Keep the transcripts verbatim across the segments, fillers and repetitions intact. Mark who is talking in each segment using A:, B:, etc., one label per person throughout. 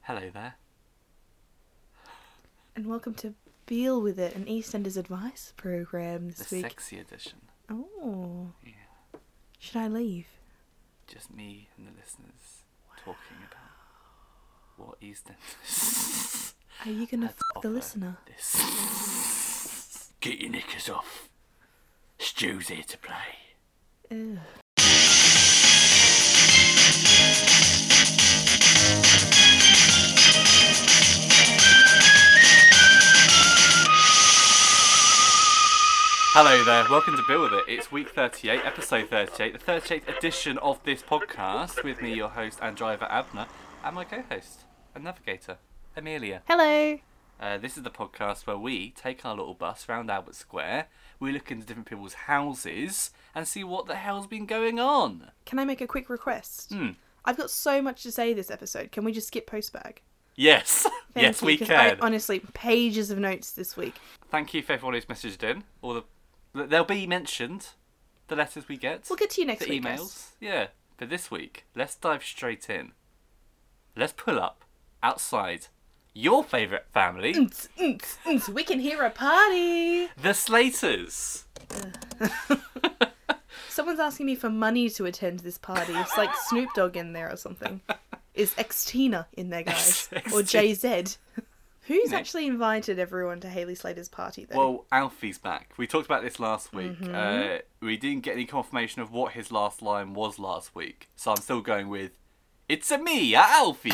A: Hello there.
B: And welcome to Beal With It, an EastEnders advice program this
A: the
B: week.
A: The sexy edition.
B: Oh.
A: Yeah.
B: Should I leave?
A: Just me and the listeners wow. talking about what EastEnders.
B: Are you going to f*** the listener?
A: This. Get your knickers off. Stu's here to play.
B: Ugh.
A: Hello there, welcome to Beal With It. It's week thirty-eight, episode thirty-eight, the thirty-eighth edition of this podcast, with me, your host and driver, Abner, and my co-host and navigator, Amelia.
B: Hello.
A: Uh, this is the podcast where we take our little bus round Albert Square, we look into different people's houses, and see what the hell's been going on.
B: Can I make a quick request?
A: Hmm.
B: I've got so much to say this episode. Can we just skip postbag?
A: Yes,
B: Thank
A: yes
B: you,
A: we
B: 'cause
A: can.
B: I, honestly, pages of notes this week.
A: Thank you for everyone who's messaged in, all the they'll be mentioned, the letters we get.
B: We'll get to you next
A: the
B: week.
A: The emails.
B: Guys.
A: Yeah. But this week, let's dive straight in. Let's pull up outside your favourite family.
B: Nts, nts, nts. We can hear a party.
A: The Slaters.
B: Someone's asking me for money to attend this party. It's like Snoop Dogg in there or something. Is X-Tina in there, guys? Or Jay-Z? Who's
A: yeah.
B: actually invited everyone to Hayley Slater's party, though?
A: Well, Alfie's back. We talked about this last week.
B: Mm-hmm.
A: Uh, we didn't get any confirmation of what his last line was last week. So I'm still going with, it's a me, a Alfie.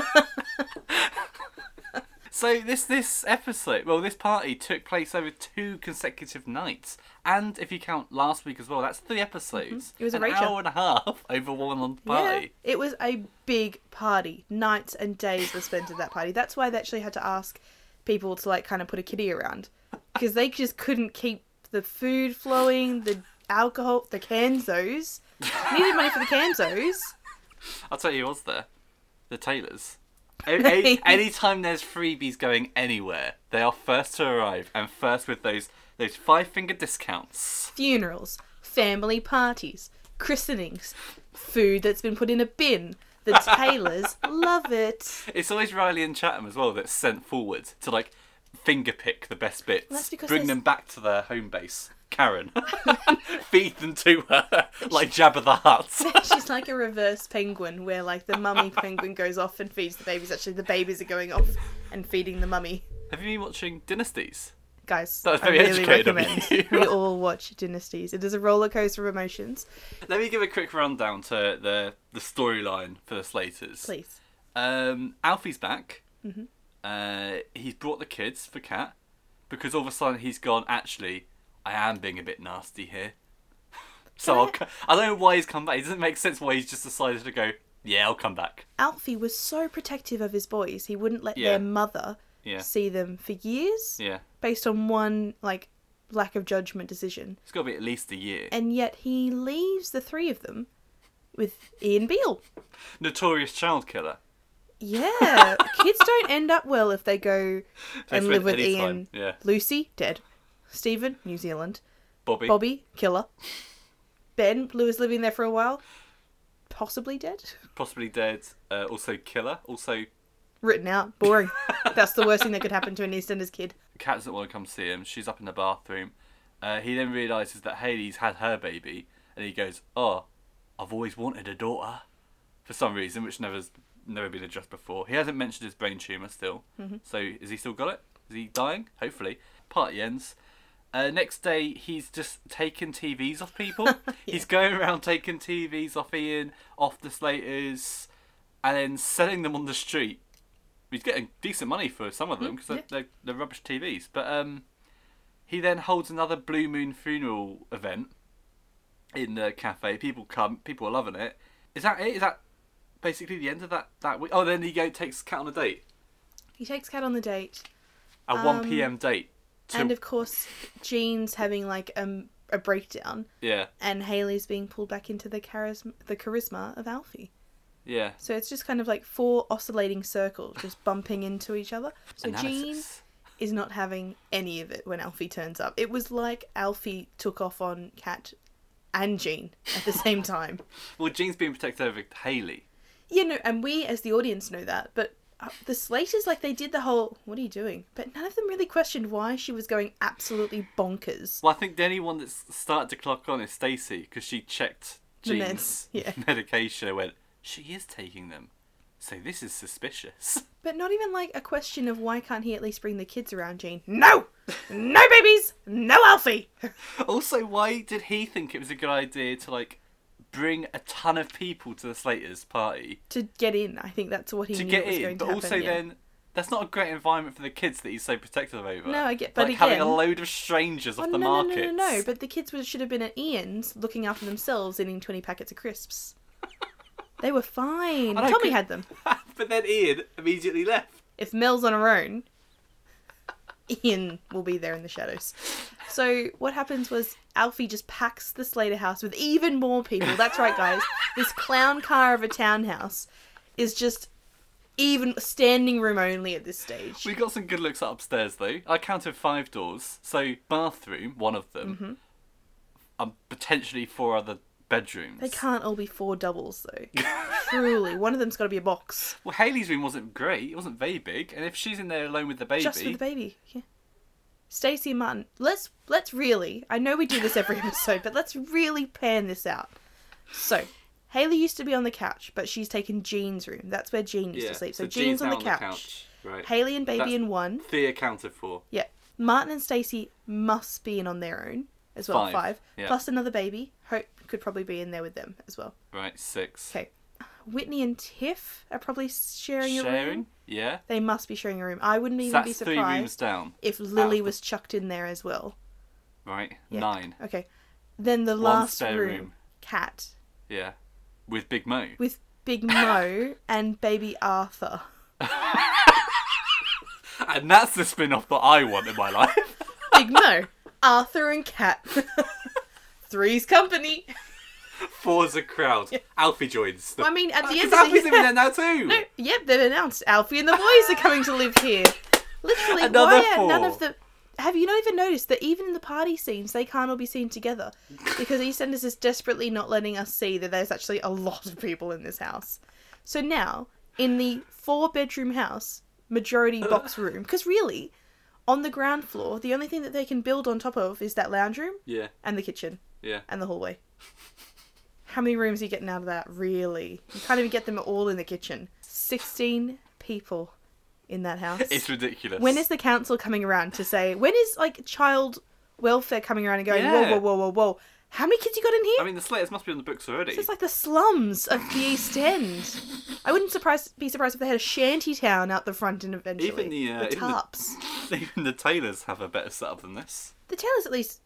A: So this this episode, well, this party took place over two consecutive nights. And if you count last week as well, that's three episodes.
B: Mm-hmm. It was a
A: An
B: rager.
A: hour and a half over one long party.
B: Yeah, it was a big party. Nights and days were spent at that party. That's why they actually had to ask people to, like, kind of put a kiddie around. Because they just couldn't keep the food flowing, the alcohol, the Kanzos. Needed money for the Kanzos.
A: I'll tell you who was there. The Taylors. Any, anytime there's freebies going anywhere, they are first to arrive and first with those those five finger discounts.
B: Funerals, family parties, christenings, food that's been put in a bin. The Taylors love it.
A: It's always Riley and Chatham as well that's sent forward to, like, finger pick the best bits,
B: well, that's because
A: bring
B: there's...
A: them back to their home base. Karen, feed them to her like Jabba the Hutt.
B: She's like a reverse penguin where, like, the mummy penguin goes off and feeds the babies. Actually, the babies are going off and feeding the mummy.
A: Have you been watching Dynasties?
B: Guys,
A: that was very
B: I really
A: educated
B: recommend
A: of you.
B: we all watch Dynasties. It is a roller coaster of emotions.
A: Let me give a quick rundown to the the storyline for the Slaters.
B: Please.
A: Um, Alfie's back.
B: Mm-hmm.
A: Uh, he's brought the kids for Kat because all of a sudden he's gone, actually, I am being a bit nasty here. So
B: I...
A: I'll co- I don't know why he's come back. It doesn't make sense why he's just decided to go, yeah, I'll come back.
B: Alfie was so protective of his boys. He wouldn't let
A: Yeah.
B: their mother
A: Yeah.
B: see them for years.
A: Yeah.
B: Based on one, like, lack of judgment decision.
A: It's got to be at least a year.
B: And yet he leaves the three of them with Ian Beale.
A: Notorious child killer.
B: Yeah. Kids don't end up well if they go and live with
A: any
B: Ian.
A: time. Yeah.
B: Lucy, dead. Stephen, New Zealand.
A: Bobby.
B: Bobby, killer. Ben, who was living there for a while, possibly dead.
A: Possibly dead. Uh, also killer. Also,
B: Written out. Boring. That's the worst thing that could happen to an EastEnders kid.
A: Kat doesn't want to come see him. She's up in the bathroom. Uh, he then realises that Hayley's had her baby. And he goes, oh, I've always wanted a daughter. For some reason, which never's never been addressed before. He hasn't mentioned his brain tumour still. Mm-hmm. So, has he still got it? Is he dying? Hopefully. Party ends. Uh, next day, he's just taking T Vs off people. yeah. He's going around taking T Vs off Ian, off the Slaters, and then selling them on the street. He's getting decent money for some of them because
B: yeah.
A: they're, they're, they're rubbish T Vs. But um, he then holds another Blue Moon funeral event in the cafe. People come. People are loving it. Is that it? Is that basically the end of that, that week? Oh, then he go takes Kat on a date.
B: He takes Kat on the date.
A: A
B: Um,
A: one p.m. date. To...
B: And of course, Jean's having like a, a breakdown.
A: Yeah.
B: And Hayley's being pulled back into the charisma, the charisma of Alfie.
A: Yeah.
B: So it's just kind of like four oscillating circles just bumping into each other. So
A: Analysis.
B: Jean is not having any of it when Alfie turns up. It was like Alfie took off on Kat and Jean at the same time.
A: Well, Jean's being protected over Hayley.
B: Yeah, no, and we as the audience know that, but uh, the Slaters, like, they did the whole, what are you doing? But none of them really questioned why she was going absolutely bonkers.
A: Well, I think the only one that's started to clock on is Stacey, because she checked
B: The
A: Jean's
B: meds, yeah.
A: medication and went, she is taking them. So this is suspicious.
B: But not even, like, a question of why can't he at least bring the kids around, Jean? No! No babies! No Alfie!
A: Also, why did he think it was a good idea to, like, bring a ton of people to the Slaters' party?
B: To get in, I think that's what he
A: To
B: knew
A: get
B: was
A: in,
B: going
A: but
B: to happen.
A: also
B: yeah.
A: then, that's not a great environment for the kids that he's so protective over.
B: No, I get, but
A: like,
B: again...
A: having a load of strangers
B: Oh,
A: off
B: no,
A: the
B: no,
A: market.
B: no, no, no, but the kids would, should have been at Ian's looking after themselves, eating twenty packets of crisps. They were fine.
A: I know,
B: Tommy
A: could-
B: had them.
A: But then Ian immediately left.
B: If Mel's on her own, Ian will be there in the shadows. So what happens was Alfie just packs the Slater house with even more people. That's right, guys. This clown car of a townhouse is just even standing room only at this stage.
A: We got some good looks upstairs though. I counted five doors. So bathroom, one of them,
B: Mm-hmm.
A: um, potentially four other bedrooms.
B: They can't all be four doubles, though. Truly. One of them's got to be a box.
A: Well, Hayley's room wasn't great. It wasn't very big. And if she's in there alone with the baby...
B: Just for the baby. Yeah. Stacey and Martin. Let's let's really... I know we do this every episode, but let's really pan this out. So, Hayley used to be on the couch, but she's taken Jean's room. That's where Jean used
A: yeah.
B: to sleep. So,
A: so
B: Jean's, on the
A: now
B: couch.
A: couch. Right.
B: Hayley and baby
A: That's
B: in one.
A: Three accounted for.
B: Yeah. Martin and Stacey must be in on their own as well.
A: Five.
B: Five.
A: Yeah.
B: Plus another baby. Hope could probably be in there with them as well.
A: Right, six.
B: Okay. Whitney and Tiff are probably sharing a room.
A: Sharing? Yeah.
B: They must be sharing a room. I wouldn't
A: So
B: even
A: that's
B: be
A: three rooms
B: surprised
A: down.
B: if Lily
A: of the-
B: was chucked in there as well.
A: Right.
B: Yeah.
A: Nine.
B: Okay. Then the
A: One
B: last
A: spare
B: room,
A: room.
B: Cat,
A: Yeah. With Big Mo.
B: with Big Mo and baby Arthur.
A: And that's the spin-off that I want in my life.
B: Big Mo, Arthur and Cat. Three's company.
A: Four's a crowd. Alfie joins.
B: Well, I mean, at the
A: Because
B: end of
A: Alfie's
B: the
A: living there now too.
B: No, yep, they've announced Alfie and the boys are coming to live here. Literally,
A: Another
B: why are none
A: four.
B: of the... Have you not even noticed that even in the party scenes, they can't all be seen together? Because EastEnders is desperately not letting us see that there's actually a lot of people in this house. So now, in the four-bedroom house, majority box room, because really, on the ground floor, the only thing that they can build on top of is that lounge room
A: Yeah.
B: and the kitchen
A: Yeah.
B: and the hallway. How many rooms are you getting out of that, really? You can't even get them all in the kitchen. sixteen people in that house.
A: It's ridiculous.
B: When is the council coming around to say, when is, like, child welfare coming around and going, whoa,
A: Yeah.
B: whoa, whoa, whoa, whoa, how many kids you got in here?
A: I mean, the Slaters must be on the books already.
B: This is like the slums of the East End. I wouldn't surprise, be surprised if they had a shanty town out the front and eventually.
A: Even the, uh,
B: with
A: even the-
B: tarps.
A: Even the Taylors have a better setup than this.
B: The Taylors, at least,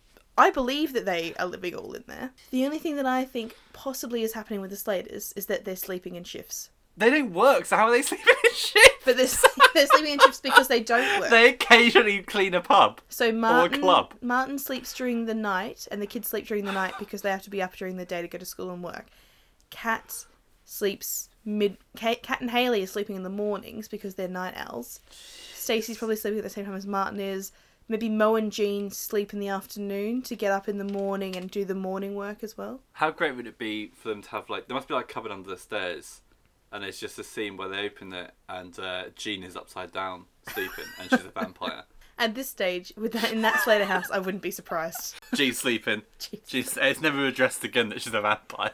B: I believe that they are living all in there. The only thing that I think possibly is happening with the Slaters is that they're sleeping in shifts.
A: They don't work, so how are they sleeping in shit?
B: But they're, they're sleeping in shifts because they don't work.
A: They occasionally clean a pub.
B: So Martin,
A: club.
B: Martin sleeps during the night, and the kids sleep during the night because they have to be up during the day to go to school and work. Kat sleeps mid. Kat and Hayley are sleeping in the mornings because they're night owls. Stacey's probably sleeping at the same time as Martin is. Maybe Mo and Jean sleep in the afternoon to get up in the morning and do the morning work as well.
A: How great would it be for them to have, like, there must be like a cupboard under the stairs, and it's just a scene where they open it and uh, Jean is upside down sleeping and she's a vampire.
B: At this stage, with that in that Slater house, I wouldn't be surprised.
A: Jean's sleeping.
B: Jeez.
A: She's, it's never addressed again that she's a vampire.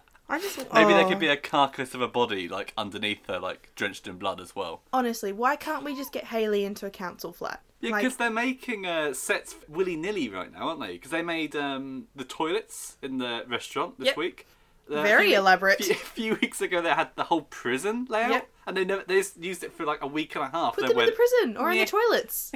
B: I just
A: Maybe
B: oh.
A: there could be a carcass of a body, like, underneath her, like, drenched in blood as well.
B: Honestly, why can't we just get Hayley into a council flat?
A: Yeah,
B: Like-
A: because they're making uh, sets willy-nilly right now, aren't they? Because they made um, the toilets in the restaurant this
B: Yep.
A: week. Uh,
B: Very
A: a few-
B: elaborate.
A: A few weeks ago, they had the whole prison layout,
B: Yep.
A: and they never, they just used it for like a week and a half.
B: Put
A: and
B: them
A: then
B: in the prison or in
A: Yeah.
B: the toilets.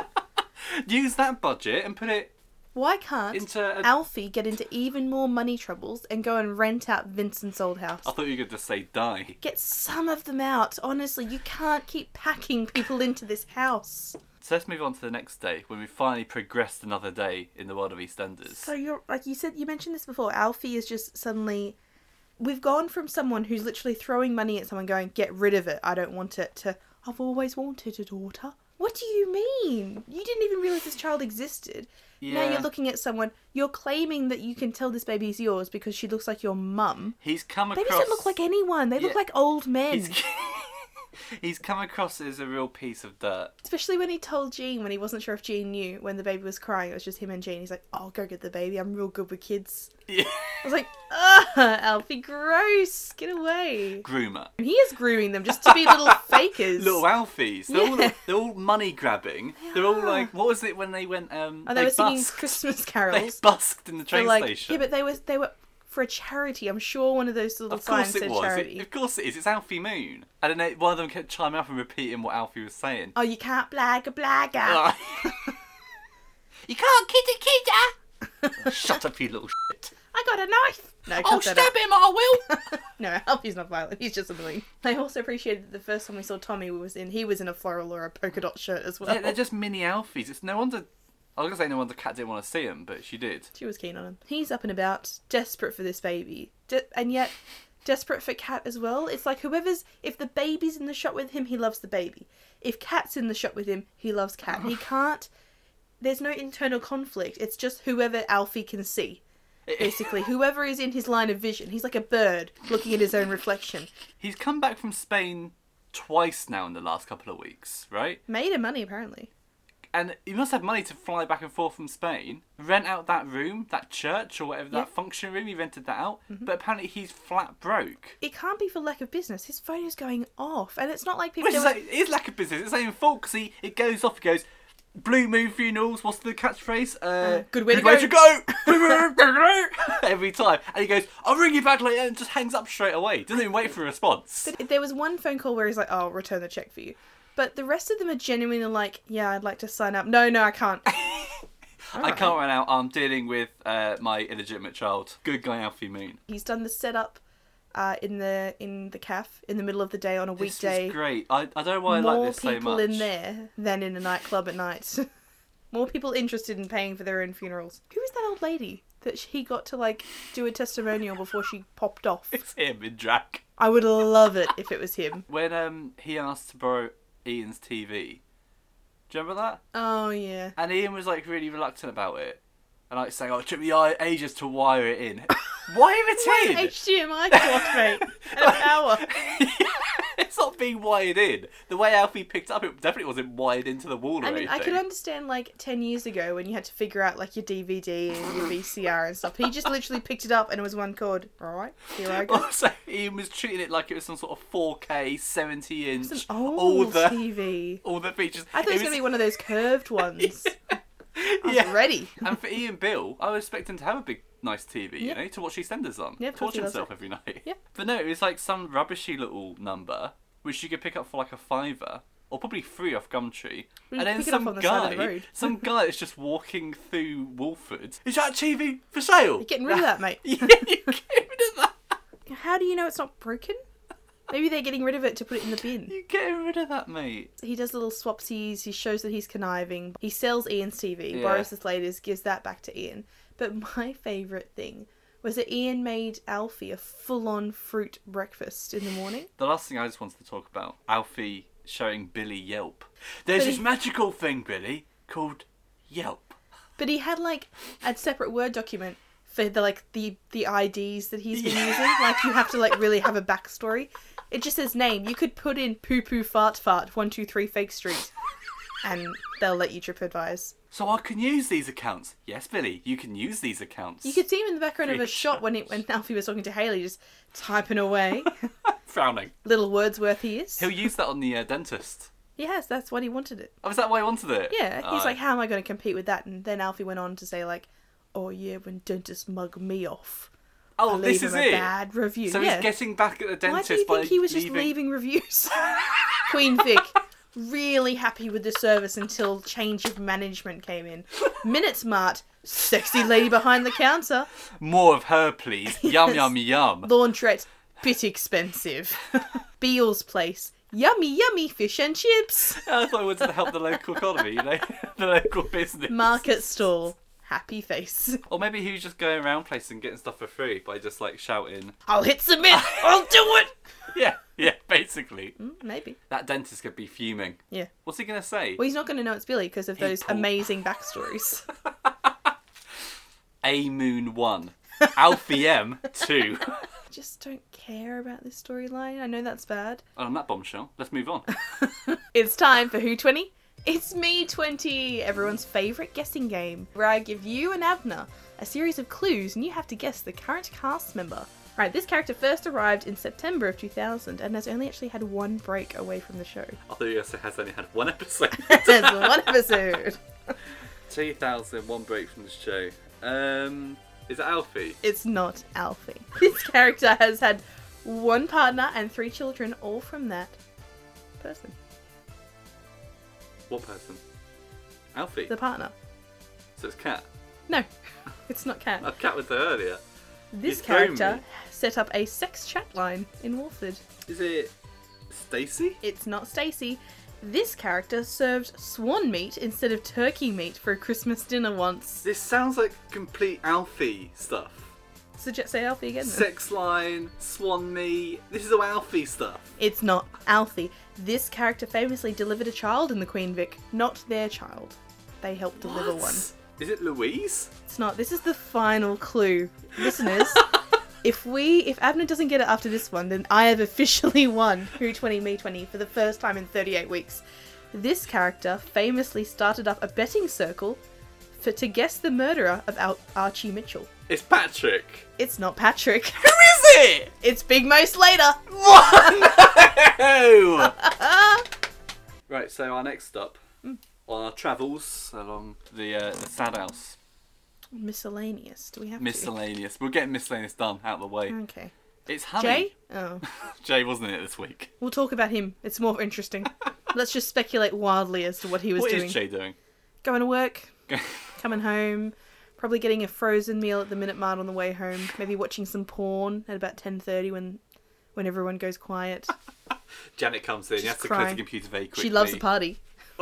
A: went, use that budget and put it
B: Why can't
A: into. A,
B: Alfie get into even more money troubles and go and rent out Vincent's old house?
A: I thought you were going to say die.
B: Get some of them out. Honestly, you can't keep packing people into this house.
A: So let's move on to the next day when we finally progressed another day in the world of EastEnders.
B: So you're like you said, you mentioned this before. Alfie is just suddenly. We've gone from someone who's literally throwing money at someone, going, "Get rid of it. I don't want it," to "I've always wanted a daughter." What do you mean? You didn't even realize this child existed. Now
A: Yeah.
B: you're looking at someone. You're claiming that you can tell this baby's yours because she looks like your mum.
A: He's come
B: Babies
A: across.
B: don't look like anyone. They look
A: Yeah.
B: like old men.
A: He's... He's come across as a real piece of dirt.
B: Especially when he told Jean, when he wasn't sure if Jean knew, when the baby was crying, it was just him and Jean. He's like, "I'll go get the baby. I'm real good with kids."
A: Yeah.
B: I was like, "Ugh, Alfie, gross. Get away."
A: Groomer.
B: And he is grooming them just to be little fakers.
A: Little Alfies. They're,
B: Yeah.
A: all, they're all money grabbing.
B: They
A: They're all
B: are.
A: like, what was it when they went, um,
B: Oh, they, were singing
A: busked.
B: Christmas
A: They
B: carols.
A: busked in the
B: For,
A: train
B: like,
A: station.
B: yeah, but they were they were for a charity. I'm sure one of those little
A: Of course
B: signs
A: it
B: said
A: was.
B: charity.
A: It, of course it is. It's Alfie Moon. And then they, one of them kept chiming up and repeating what Alfie was saying.
B: Oh, you can't blag a blagger.
A: Ah. You can't kid a kidder. Oh, shut up, you little shit.
B: I got a knife. No,
A: I'll
B: cut that
A: stab
B: out.
A: him, I will.
B: No, Alfie's not violent. He's just annoying. I also appreciated that the first time we saw Tommy was in, he was in a floral or a polka dot shirt as well.
A: Yeah, they're just mini Alfies. It's no wonder. I was gonna say no wonder Kat didn't want to see him, but she did.
B: She was keen on him. He's up and about, desperate for this baby, De- and yet desperate for Kat as well. It's like whoever's, if the baby's in the shot with him, he loves the baby. If Kat's in the shot with him, he loves Kat. He can't. There's no internal conflict. It's just whoever Alfie can see. Basically, whoever is in his line of vision. He's like a bird looking at his own reflection.
A: He's come back from Spain twice now in the last couple of weeks, right?
B: Made him money, apparently.
A: And he must have money to fly back and forth from Spain, rent out that room, that church or whatever,
B: Yeah.
A: that function room, he rented that out.
B: Mm-hmm.
A: But apparently he's flat broke.
B: It can't be for lack of business. His phone is going off, and it's not like people.
A: Which is
B: there
A: like, it is lack of business. It's not even fault because he, it goes off, it goes, Blue Moon Funerals, what's the catchphrase? Uh,
B: Uh, good way to
A: way
B: go."
A: to go! Every time. And he goes, I'll ring you back later, and just hangs up straight away. Doesn't even wait for a response.
B: But there was one phone call where he's like, "Oh, I'll return the check for you," but the rest of them are genuinely like, "Yeah, I'd like to sign up." No, no, I can't.
A: I can't run out. I'm dealing with uh, my illegitimate child. Good guy Alfie Moon.
B: He's done the setup uh, in the in the cafe in the middle of the day on a
A: This
B: weekday.
A: is great. I, I don't know why I
B: More
A: like this so
B: people
A: much.
B: in there than in a nightclub at night. More people interested in paying for their own funerals. Who is that old lady that he got to like do a testimonial before she popped off?
A: It's him in drag.
B: I would love it if it was him.
A: When um he asked to borrow Ian's T V, do you remember that?
B: Oh yeah.
A: And Ian was like really reluctant about it. And like saying, oh, it took me i- ages to wire it in. Wire it in!
B: H D M I cord, mate. And a power.
A: It's not being wired in. The way Alfie picked up, it definitely wasn't wired into the wall or
B: I mean,
A: anything.
B: I could understand like ten years ago when you had to figure out like your D V D and your V C R and stuff. He just literally picked it up and it was one cord. All right, here I go.
A: Also, Ian was treating it like it was some sort of four K, seventy inch,
B: It's an
A: all
B: old
A: the
B: T V.
A: all the features.
B: I thought it was gonna be one of those curved ones. I was
A: Yeah.
B: ready.
A: And for Ian Bill, I was expecting to have a big, nice T V, you
B: Yeah.
A: know, to watch EastEnders on.
B: Yeah, of
A: to
B: course
A: watch
B: he loves
A: himself
B: it.
A: every night.
B: Yeah.
A: But no, it was like some rubbishy little number, which you could pick up for like a fiver, or probably free off Gumtree.
B: Well, you
A: and then
B: pick it up
A: some
B: on the
A: guy,
B: side of the road.
A: some guy that's just walking through Wolford. Is that T V for sale?
B: You're getting rid of that, mate.
A: Yeah, you get rid of that.
B: How do you know it's not broken? Maybe they're getting rid of it to put it in the bin.
A: You getting rid of that, mate.
B: He does little swapsies, he shows that he's conniving. He sells Ian's T V,
A: Yeah.
B: borrows the latest, gives that back to Ian. But my favourite thing was that Ian made Alfie a full-on fruit breakfast in the morning.
A: The last thing I just wanted to talk about, Alfie showing Billy Yelp. There's
B: But
A: this
B: he-
A: magical thing, Billy, called Yelp.
B: But he had like a separate Word document for the like the the I Ds that he's been
A: Yeah.
B: using. Like you have to like really have a backstory. It just says name. You could put in poo poo fart fart one two three Fake Street, and they'll let you TripAdvise.
A: So I can use these accounts. Yes, Billy, you can use these accounts.
B: You could see him in the background of a
A: Free
B: shot when it, when Alfie was talking to Haley, just typing away.
A: Frowning.
B: Little Wordsworth he is.
A: He'll use that on the uh, dentist.
B: Yes, that's what he wanted it.
A: Oh, is that why he wanted it?
B: Yeah, he's
A: Aye.
B: like, how am I going to compete with that? And then Alfie went on to say like, oh yeah, when dentists mug me off,
A: Oh,
B: I
A: this
B: leave
A: is
B: him
A: it.
B: a bad review.
A: So
B: yeah.
A: he's getting back at the
B: Why
A: dentist
B: do you
A: by
B: think he was just
A: leaving...
B: leaving reviews? Queen Vic, really happy with the service until change of management came in. Minute Smart, sexy lady behind the counter.
A: More of her, please. Yum,
B: Yes.
A: yum, yum.
B: Laundrette, bit expensive. Beale's Place, yummy, yummy fish and chips.
A: I thought I wanted to help the local economy, you know? The local business.
B: Market stall, happy face.
A: Or maybe he was just going around places and getting stuff for free by just like shouting.
B: I'll hit submit, I'll do it.
A: Yeah, yeah, basically.
B: Mm, maybe.
A: That dentist could be fuming.
B: Yeah.
A: What's he going to say?
B: Well, he's not going to know it's Billy because of
A: Hey,
B: those
A: Paul.
B: amazing backstories.
A: A Moon one. Alfie M two.
B: I just don't care about this storyline. I know that's bad.
A: And on that bombshell, let's move on.
B: It's time for Who twenty? It's Me twenty, everyone's favourite guessing game, where I give you and Abner a series of clues and you have to guess the current cast member. Right, this character first arrived in September of two thousand and has only actually had one break away from the show.
A: I thought you were going to say has only had one episode.
B: There's one episode.
A: two thousand, one break from the show. Um, is it Alfie?
B: It's not Alfie. This character has had one partner and three children, all from that person.
A: What person? Alfie?
B: The partner.
A: So it's Kat?
B: No, it's not Kat.
A: Oh, Kat was there earlier.
B: This
A: You've thrown
B: character
A: me.
B: set up a sex chat line in Wolford.
A: Is it Stacey?
B: It's not Stacey. This character served swan meat instead of turkey meat for a Christmas dinner once.
A: This sounds like complete Alfie stuff.
B: So just say Alfie again then.
A: Sex line, swan meat. This is all Alfie stuff.
B: It's not Alfie. This character famously delivered a child in the Queen Vic, not their child. They helped deliver
A: What?
B: one.
A: Is it Louise?
B: It's not. This is the final clue. Listeners, if we, if Abner doesn't get it after this one, then I have officially won Who twenty Me twenty for the first time in thirty-eight weeks. This character famously started up a betting circle for to guess the murderer of Al- Archie Mitchell.
A: It's Patrick.
B: It's not Patrick.
A: Who is it?
B: It's Big Mo Slater.
A: What? No! Right, so our next stop on our travels along the uh, the Sad House.
B: Miscellaneous. Do we have
A: Miscellaneous. We're getting miscellaneous done out of the way.
B: to? Okay.
A: It's Honey.
B: Jay? Oh.
A: Jay wasn't it this week.
B: We'll talk about him. It's more interesting. Let's just speculate wildly as to what he was
A: What
B: doing.
A: is Jay doing?
B: Going to work, coming home, probably getting a frozen meal at the Minute Mart on the way home, maybe watching some porn at about ten thirty when when everyone goes quiet.
A: Janet comes in. You have to
B: crying.
A: close the computer very quickly.
B: She loves a party.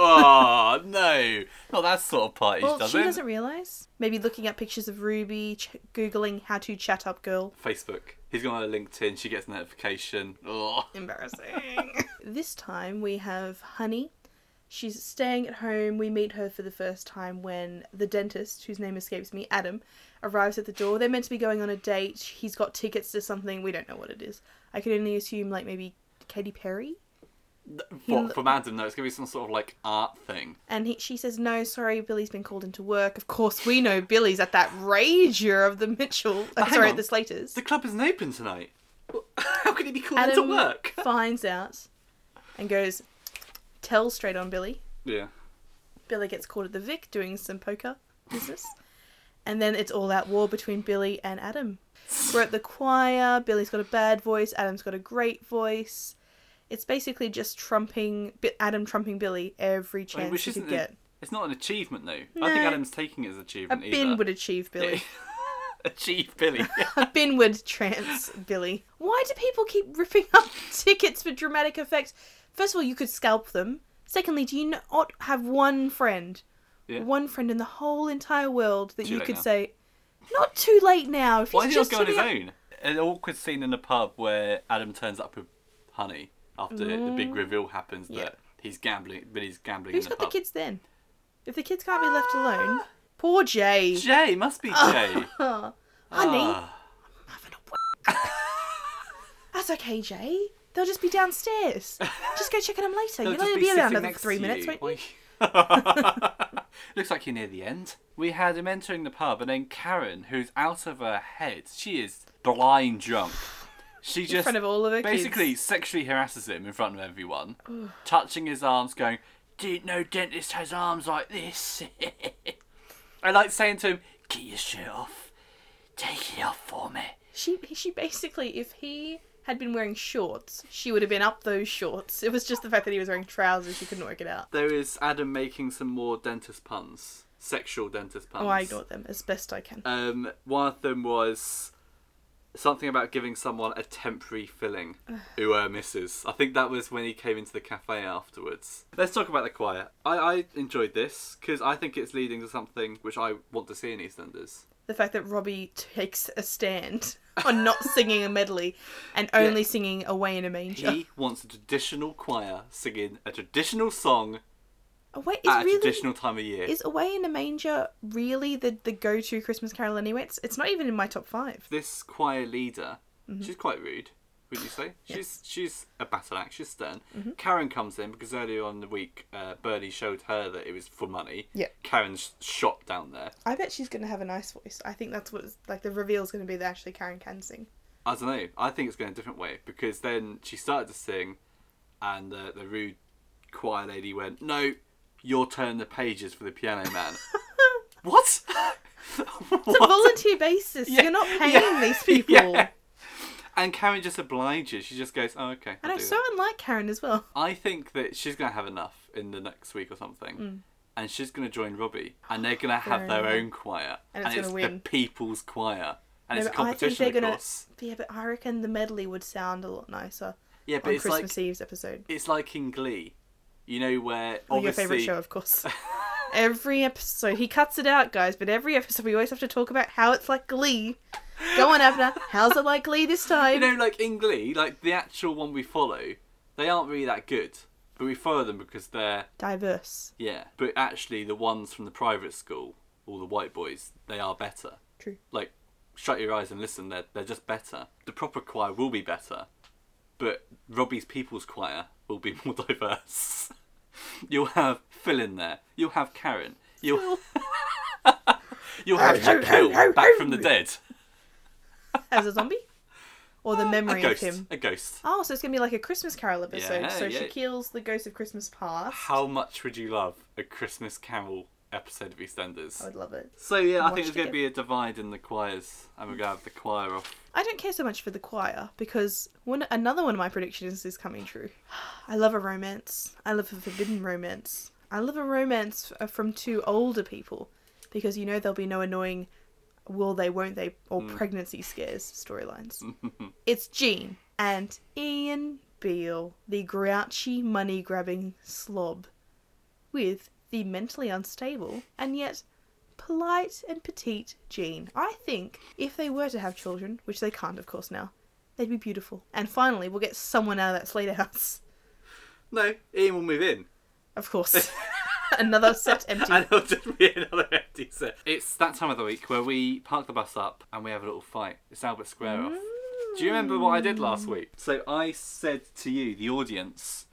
A: Oh, no. Not that sort of party,
B: Well,
A: does
B: she
A: it?
B: doesn't realise. Maybe looking at pictures of Ruby, ch- Googling how to chat up girl.
A: Facebook. He's gone on LinkedIn. She gets a notification. Oh.
B: Embarrassing. This time we have Honey. She's staying at home. We meet her for the first time when the dentist, whose name escapes me, Adam, arrives at the door. They're meant to be going on a date. He's got tickets to something. We don't know what it is. I can only assume, like, maybe Katy Perry?
A: What, from Adam, no, it's going to be some sort of, like, art thing.
B: And he, she says, no, sorry, Billy's been called into work. Of course, we know Billy's at that rager of the Mitchell... Uh,
A: hang
B: sorry,
A: on.
B: the Slaters.
A: The club isn't open tonight. How could he be called
B: Adam
A: into work?
B: finds out and goes, tells straight on Billy.
A: Yeah.
B: Billy gets caught at the Vic doing some poker business. And then it's all out war between Billy and Adam. We're at the choir. Billy's got a bad voice. Adam's got a great voice. It's basically just trumping, Adam trumping Billy every chance
A: I mean, which
B: he could
A: isn't
B: get.
A: a- it's not an achievement, though. I
B: No.
A: think Adam's taking it as an
B: A
A: achievement
B: bin
A: either.
B: would achieve Billy.
A: Achieve Billy.
B: A bin would trance Billy. Why do people keep ripping up tickets for dramatic effect? First of all, you could scalp them. Secondly, do you not have one friend,
A: Yeah.
B: one friend in the whole entire world that
A: Too
B: you
A: late
B: could
A: now.
B: say, not too late now. If
A: Why
B: he's
A: is he not
B: just
A: going on his
B: turning up-
A: own? An awkward scene in the pub where Adam turns up with Honey after the big reveal happens
B: Yeah.
A: that he's gambling, but he's gambling
B: Who's
A: in the
B: got the
A: pub.
B: kids then? If the kids can't be left alone, poor Jay.
A: Jay, must be Jay.
B: Oh, honey,
A: Ah.
B: having a w- That's okay, Jay. They'll just be downstairs. Just go check on them later.
A: They'll
B: You'll
A: just
B: only
A: be
B: be around
A: sitting
B: another
A: next
B: three
A: to
B: minutes,
A: you.
B: won't you?
A: Looks like you're near the end. We had him entering the pub, and then Karen, who's out of her head. She is blind drunk. She
B: In
A: just
B: front of all of her
A: basically
B: kids.
A: sexually harasses him in front of everyone, touching his arms, going, "Did no dentist has arms like this?" I like saying to him, "Get your shirt off. Take it off for me."
B: She, she basically, if he had been wearing shorts, she would have been up those shorts. It was just the fact that he was wearing trousers, she couldn't work it out.
A: There is Adam making some more dentist puns, sexual dentist puns.
B: Oh, I ignored them as best I can.
A: Um, one of them was something about giving someone a temporary filling who uh, misses. I think that was when he came into the cafe afterwards. Let's talk about the choir. I, I enjoyed this because I think it's leading to something which I want to see in EastEnders.
B: The fact that Robbie takes a stand on not singing a medley and only
A: Yeah.
B: singing Away in a Manger.
A: He wants a traditional choir singing a traditional song
B: Away is
A: at a
B: really
A: traditional time of year.
B: is Away in a Manger really the, the go-to Christmas carol anyway? It's, it's not even in my top five.
A: This choir leader
B: Mm-hmm.
A: She's quite rude, would you say?
B: Yeah.
A: She's she's a battle axe. She's stern.
B: Mm-hmm.
A: Karen comes in because earlier on in the week, uh, Birdie showed her that it was for money.
B: Yeah.
A: Karen's shot down there.
B: I bet she's going to have a nice voice. I think that's what, it's, like, the reveal's going to be that actually Karen can sing.
A: I don't know. I think it's going a different way because then she started to sing, and uh, the rude choir lady went, "No, you're turning the pages for the Piano Man." What?
B: It's a volunteer basis.
A: Yeah,
B: You're not paying
A: yeah,
B: these people.
A: yeah. And Karen just obliges. She just goes, "Oh, okay."
B: And
A: I'll
B: I'm
A: do
B: so
A: that."
B: unlike Karen as well.
A: I think that she's going to have enough in the next week or something.
B: Mm.
A: And she's going to join Robbie. And they're going to have
B: Fair
A: their
B: enough.
A: own choir.
B: And it's gonna
A: the
B: win.
A: People's Choir. And
B: No,
A: it's a
B: but I think
A: competition,
B: they're
A: of
B: gonna-
A: course.
B: Yeah, but I reckon the medley would sound a lot nicer
A: Yeah, but
B: on
A: it's
B: Christmas
A: like
B: Eve's episode.
A: it's like in Glee. You know, where
B: Oh, your
A: obviously...
B: favourite show, of course. Every episode. He cuts it out, guys, but every episode we always have to talk about how it's like Glee. Go on, Abner. How's it like Glee this time?
A: You know, like in Glee, like the actual one we follow, they aren't really that good. But we follow them because they're...
B: Diverse.
A: Yeah. But actually, the ones from the private school, all the white boys, they are better.
B: True.
A: Like, shut your eyes and listen, they're, they're just better. The proper choir will be better, but Robbie's People's Choir will be more diverse. You'll have Phil in there. You'll have Karen. You'll, You'll have Jack Hill back from the dead.
B: As a zombie? Or the memory
A: a ghost.
B: of him?
A: A ghost.
B: Oh, so it's going to be like a Christmas Carol episode.
A: Yeah,
B: so
A: yeah.
B: she kills the ghost of Christmas past.
A: How much would you love a Christmas Carol episode of EastEnders?
B: I would love it.
A: So yeah, I
B: Watch
A: think there's
B: it
A: going to
B: again.
A: be a divide in the choirs, and we're going to have the choir off.
B: I don't care so much for the choir because one another one of my predictions is coming true. I love a romance. I love a forbidden romance. I love a romance f- from two older people because you know there'll be no annoying will they, won't they, or
A: Mm.
B: pregnancy scares storylines. It's Jean and Ian Beale, the grouchy, money-grabbing slob, with the mentally unstable and yet polite and petite Jean. I think if they were to have children, which they can't of course now, they'd be beautiful. And finally we'll get someone out of that Slater house.
A: No, Ian will move in.
B: Of course. Another set empty.
A: And it'll just be another empty set. It's that time of the week where we park the bus up and we have a little fight. It's Albert Square off. Do you remember what I did last week? So I said to you, the audience,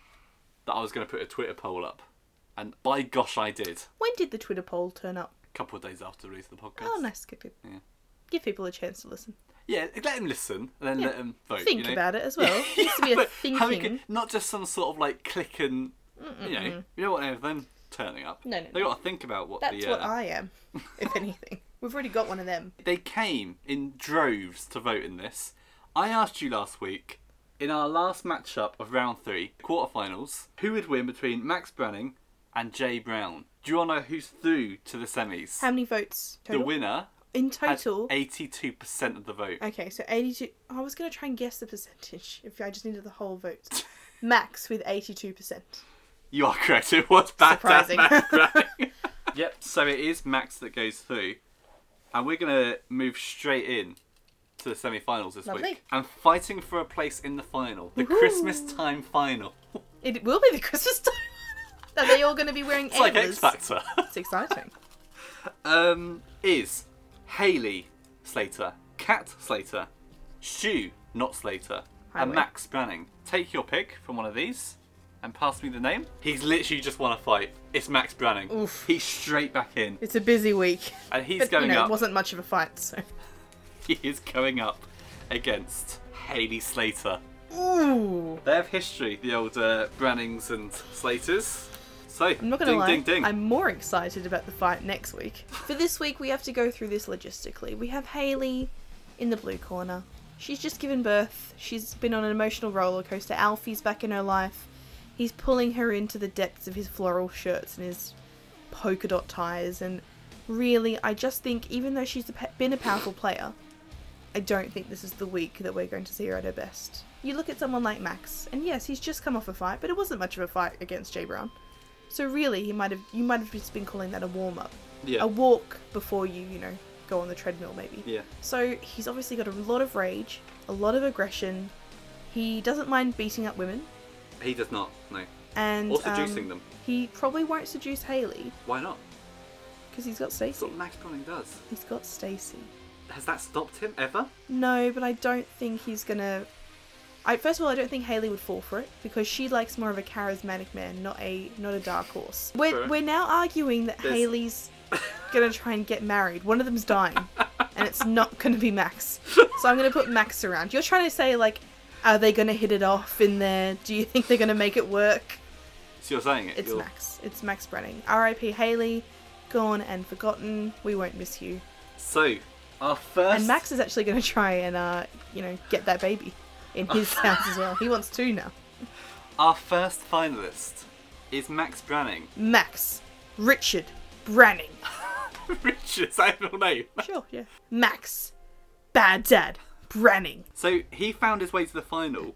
A: that I was going to put a Twitter poll up. And by gosh, I did.
B: When did the Twitter poll turn up?
A: A couple of days after the release of the podcast.
B: Oh, nice. Good, good.
A: Yeah.
B: Give people a chance to listen.
A: Yeah, let them listen and then
B: Yeah.
A: let them vote.
B: Think
A: you know?
B: about it as well. It needs to be a
A: But
B: thinking.
A: how we can- not just some sort of like click and,
B: Mm-mm-mm.
A: you know, you know what, they're them turning up.
B: No, no,
A: They
B: no.
A: got to think about what
B: That's
A: the.
B: what
A: Uh,
B: I am, if anything. We've already got one of them.
A: They came in droves to vote in this. I asked you last week, in our last matchup of round three, quarterfinals, who would win between Max Branning and Jay Brown? Do you want to know who's through to the semis?
B: How many votes total?
A: The winner
B: In
A: had
B: total?
A: eighty-two percent of the vote.
B: Okay, so eighty-two... I was going to try and guess the percentage, if I just needed the whole votes. Max with eighty-two percent.
A: You are correct. It was back
B: Surprising.
A: to Max Branning. Yep, so it is Max that goes through. And we're going to move straight in to the semi-finals this
B: Lovely.
A: week. And fighting for a place in the final. The
B: Woohoo.
A: Christmas time final.
B: It will be the Christmas time. Are they all going to be wearing
A: It's like
B: antlers?
A: X Factor.
B: It's exciting.
A: um, is Hayley Slater, Kat Slater, Stu, not Slater, and
B: Highway.
A: Max Branning. Take your pick from one of these and pass me the name. He's literally just won a fight. It's Max Branning.
B: Oof.
A: He's straight back in.
B: It's a busy week.
A: And he's
B: But,
A: going
B: you know,
A: up.
B: it wasn't much of a fight, so...
A: He is going up against Hayley Slater.
B: Ooh.
A: They have history, the old uh, Brannings and Slaters. So,
B: I'm not gonna
A: ding,
B: lie,
A: ding, ding.
B: I'm more excited about the fight next week. For this week, we have to go through this logistically. We have Hayley in the blue corner. She's just given birth. She's been on an emotional roller coaster. Alfie's back in her life. He's pulling her into the depths of his floral shirts and his polka dot ties. And really, I just think, even though she's a pa- been a powerful player, I don't think this is the week that we're going to see her at her best. You look at someone like Max, and yes, he's just come off a fight, but it wasn't much of a fight against Jay Brown. So really, he might have you might have just been calling that a warm up,
A: yeah.
B: a walk before you you know go on the treadmill maybe.
A: Yeah.
B: So he's obviously got a lot of rage, a lot of aggression. He doesn't mind beating up women,
A: He does not, no.
B: and
A: Or seducing
B: um,
A: them.
B: He probably won't seduce Hayley
A: Why not?
B: because he's got
A: That's
B: Stacey.
A: what Max Branning does.
B: He's got Stacey.
A: has that stopped him ever?
B: No, but I don't think he's gonna. I first of all, I don't think Hayley would fall for it because she likes more of a charismatic man, not a not a dark horse. We're
A: True.
B: we're now arguing that
A: There's-
B: Hayley's gonna try and get married. One of them's dying, and it's not gonna be Max. So I'm gonna put Max around. You're trying to say like, are they gonna hit it off in there? Do you think they're gonna make it work?
A: So you're saying it?
B: It's
A: you're...
B: Max. It's Max Branning. R I P Hayley, gone and forgotten. We won't miss you.
A: So, our first...
B: And Max is actually going to try and, uh, you know, get that baby in his house as well. He wants two now.
A: Our first finalist is Max Branning.
B: Max. Richard. Branning.
A: Richard, is that his real name?
B: Sure, yeah. Max. Bad Dad. Branning.
A: So, he found his way to the final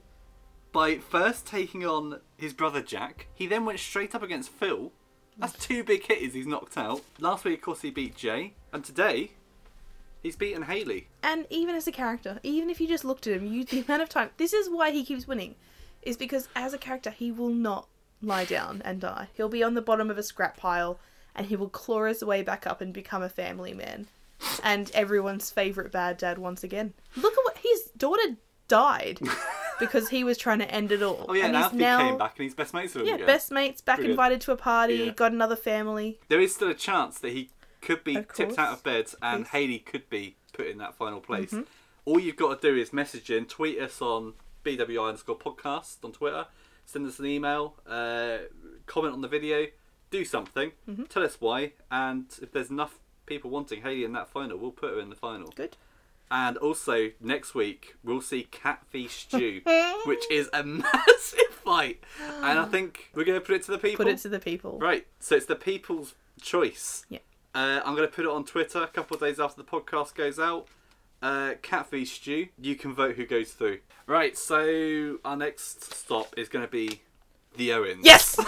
A: by first taking on his brother Jack. He then went straight up against Phil. That's two big hitters he's knocked out. Last week, of course, he beat Jay. And today, he's beaten Hayley.
B: And even as a character, even if you just looked at him, you the amount of time... This is why he keeps winning. Is because as a character, he will not lie down and die. He'll be on the bottom of a scrap pile and he will claw his way back up and become a family man. And everyone's favourite bad dad once again. Look at what... His daughter died because he was trying to end it all.
A: Oh yeah,
B: and
A: and
B: he's
A: Alfie
B: now,
A: came back and he's best mates with him
B: Yeah,
A: again.
B: best mates, back
A: Brilliant.
B: invited to a party,
A: Yeah.
B: got another family.
A: There is still a chance that he could be
B: Of
A: tipped
B: course.
A: out of bed and
B: Please.
A: Hayley could be put in that final place.
B: Mm-hmm.
A: All you've got to do is message in, tweet us on B W I underscore podcast on Twitter, send us an email, uh, comment on the video, do something,
B: Mm-hmm.
A: tell us why, and if there's enough people wanting Hayley in that final, we'll put her in the final.
B: Good.
A: And also, next week, we'll see Cat v Stew, which is a massive fight. And I think we're going to put it to the people.
B: Put it to the people.
A: Right, so it's the people's choice.
B: Yeah.
A: Uh, I'm going to put it on Twitter a couple of days after the podcast goes out. Uh, Cat v Stew. You can vote who goes through. Right, so our next stop is going to be the Owens.
B: Yes!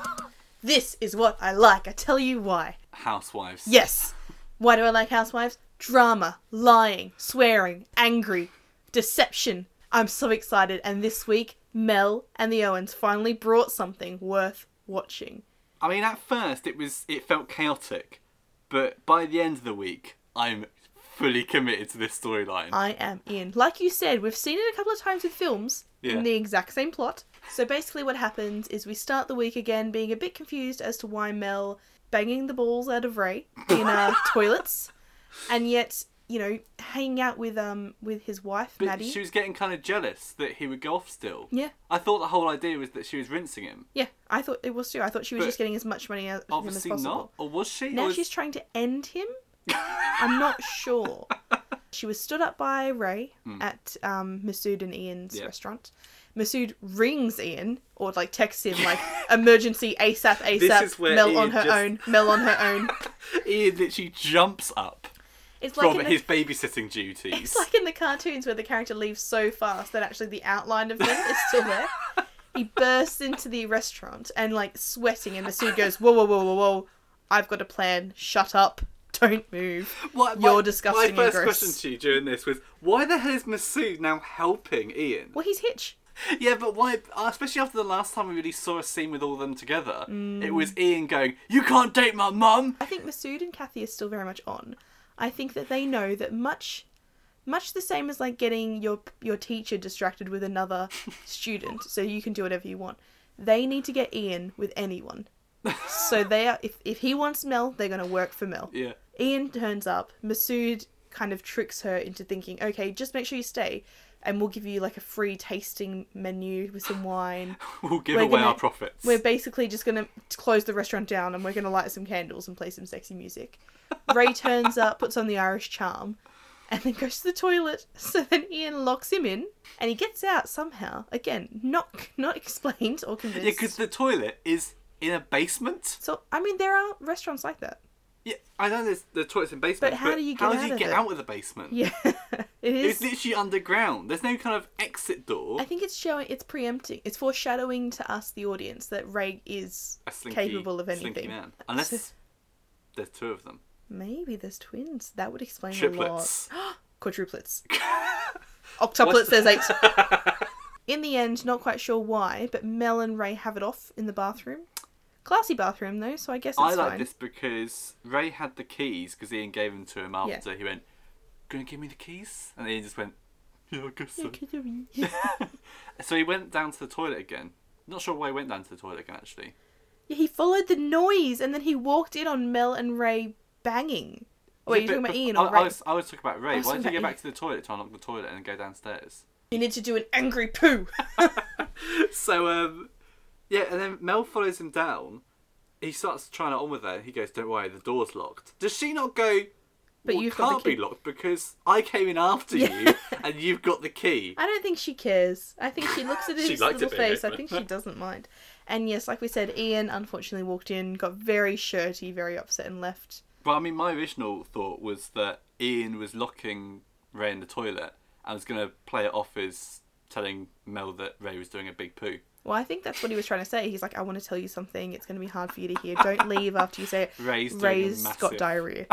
B: This is what I like. I tell you why.
A: Housewives.
B: Yes. Why do I like Housewives? Drama, lying, swearing, angry, deception. I'm so excited. And this week, Mel and the Owens finally brought something worth watching.
A: I mean, at first it was it felt chaotic, but by the end of the week, I'm fully committed to this storyline.
B: I am in. Like you said, we've seen it a couple of times with films
A: Yeah.
B: in the exact same plot. So basically what happens is we start the week again being a bit confused as to why Mel banging the balls out of Ray in uh, toilets, and yet, you know, hanging out with um with his wife,
A: But
B: Maddie.
A: she was getting kind of jealous that he would go off still.
B: Yeah.
A: I thought the whole idea was that she was rinsing him.
B: Yeah, I thought it was too. I thought she was
A: But
B: just getting as much money out of him as
A: Obviously
B: possible.
A: not. Or was she?
B: Now
A: Or was-
B: she's trying to end him. I'm not sure. She was stood up by Ray at um, Masood and Ian's
A: Yeah.
B: restaurant. Masood rings Ian, or like texts him like emergency ASAP ASAP.
A: is where
B: Mel
A: Ian
B: on her
A: just-
B: own. Mel on her own.
A: Ian literally jumps up
B: It's like
A: from
B: in the,
A: his babysitting duties.
B: it's like in the cartoons where the character leaves so fast that actually the outline of them is still there. He bursts into the restaurant and like sweating, and Masood goes, "Whoa, whoa, whoa, whoa, whoa! I've got a plan. Shut up. Don't move.
A: What-
B: You're
A: my,
B: disgusting
A: My
B: and
A: first
B: gross."
A: question to you during this was, why the hell is Masood now helping Ian?
B: Well, he's Hitch.
A: Yeah, but why? Especially after the last time we really saw a scene with all of them together,
B: Mm.
A: it was Ian going, "You can't date my mum."
B: I think Masood and Kathy are still very much on. I think that they know that much, much the same as like getting your your teacher distracted with another student, so you can do whatever you want. They need to get Ian with anyone. So they are. If if he wants Mel, they're gonna work for Mel.
A: Yeah.
B: Ian turns up. Masood kind of tricks her into thinking, okay, just make sure you stay, and we'll give you like a free tasting menu with some wine.
A: We'll give
B: We're
A: away
B: gonna-
A: our profits.
B: We're basically just going to close the restaurant down and we're going to light some candles and play some sexy music. Ray turns up, puts on the Irish charm, and then goes to the toilet. So then Ian locks him in and he gets out somehow. Again, not not explained or convinced.
A: Yeah, because the toilet is in a basement.
B: So, I mean, there are restaurants like that.
A: Yeah, I know there's the toilet's in basement.
B: But how do you get
A: how
B: out
A: does he
B: of
A: get
B: it?
A: out of the basement?
B: Yeah, it
A: It's
B: is.
A: literally underground. There's no kind of exit door.
B: I think it's showing, it's preempting, it's foreshadowing to us, the audience, that Ray is
A: A slinky,
B: capable of
A: slinky
B: anything.
A: man. Unless there's two of them.
B: Maybe there's twins. That would explain
A: Triplets.
B: a lot. Quadruplets. Octuplets, there's eight. In the end, not quite sure why, but Mel and Ray have it off in the bathroom. Classy bathroom, though, so I guess it's
A: I like
B: fine.
A: this because Ray had the keys because Ian gave them to him after. He went, gonna give me the keys? And Ian just went, yeah, I guess so.
B: Yeah, could you be?
A: So he went down to the toilet again. Not sure why he went down to the toilet again, actually.
B: Yeah, he followed the noise and then he walked in on Mel and Ray banging. Oh, wait,
A: Yeah,
B: you're talking
A: but-
B: about Ian
A: I,
B: or Ray?
A: I was, I was talking about Ray.
B: I was
A: Why
B: talking
A: did he go
B: about
A: back to the toilet to unlock the toilet and go downstairs?
B: You need to do an angry poo.
A: So, um, yeah, and then Mel follows him down. He starts trying it on with her. He goes, don't worry, the door's locked. Does she not go,
B: But
A: well,
B: you've
A: it
B: got the
A: can't be
B: key.
A: locked because I came in after
B: Yeah.
A: you and you've got the key.
B: I don't think she cares. I think she looks at
A: She
B: his
A: liked
B: little
A: it being
B: face. I
A: open.
B: think she doesn't mind. And yes, like we said, Ian unfortunately walked in, got very shirty, very upset, and left.
A: But I mean, my original thought was that Ian was locking Ray in the toilet and was going to play it off as telling Mel that Ray was doing a big poo.
B: Well, I think that's what he was trying to say. He's like, I want to tell you something. It's going to be hard for you to hear. Don't leave after you say it.
A: Ray's doing
B: Ray's
A: a massive...
B: got diarrhea.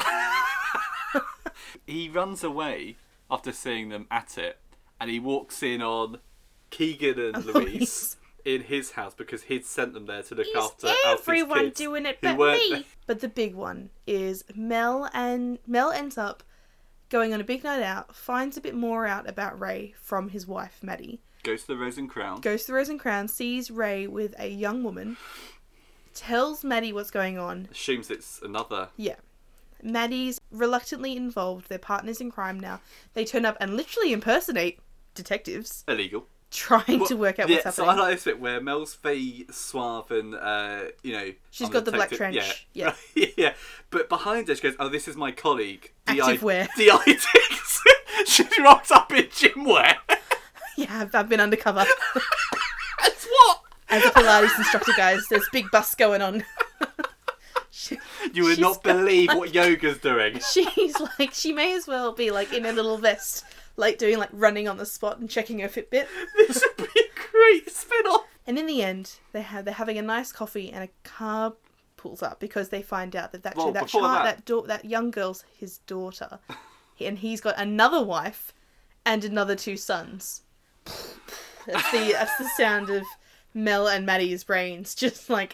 A: He runs away after seeing them at it, and he walks in on Keegan and Louise
B: Louise.
A: in his house because he'd sent them there to look
B: Is
A: after Alfie's
B: everyone
A: kids
B: doing it
A: who
B: but
A: weren't
B: me?
A: there.
B: But the big one is Mel, and Mel ends up going on a big night out, finds a bit more out about Ray from his wife, Maddie.
A: Goes to the Rose and Crown.
B: Goes to the Rose and Crown, sees Ray with a young woman, tells Maddie what's going on.
A: Assumes it's another.
B: Yeah. Maddie's reluctantly involved. They're partners in crime now. They turn up and literally impersonate detectives
A: Illegal.
B: trying to work out
A: yeah,
B: what's
A: so
B: happening.
A: I like this bit where Mel's very suave and, uh, you know...
B: She's
A: I'm
B: got the black
A: detective.
B: trench,
A: Yeah. yeah. But behind her, she goes, oh, this is my colleague.
B: Activewear.
A: D I Dix. She rocks up in gym wear.
B: Yeah, I've, I've been undercover.
A: That's what?
B: As a Pilates instructor, guys, there's big bus going on. She-
A: You would
B: she's
A: not
B: got,
A: believe
B: like-
A: what yoga's doing.
B: She's like, she may as well be like in a little vest, like doing like running on the spot and checking her Fitbit.
A: This would be a great spin-off.
B: And in the end, they have they're having a nice coffee, and a car pulls up because they find out that actually
A: Well,
B: that
A: before
B: child,
A: that-
B: that da- that young girl's his daughter, and he's got another wife and another two sons. That's the that's the sound of Mel and Maddie's brains just like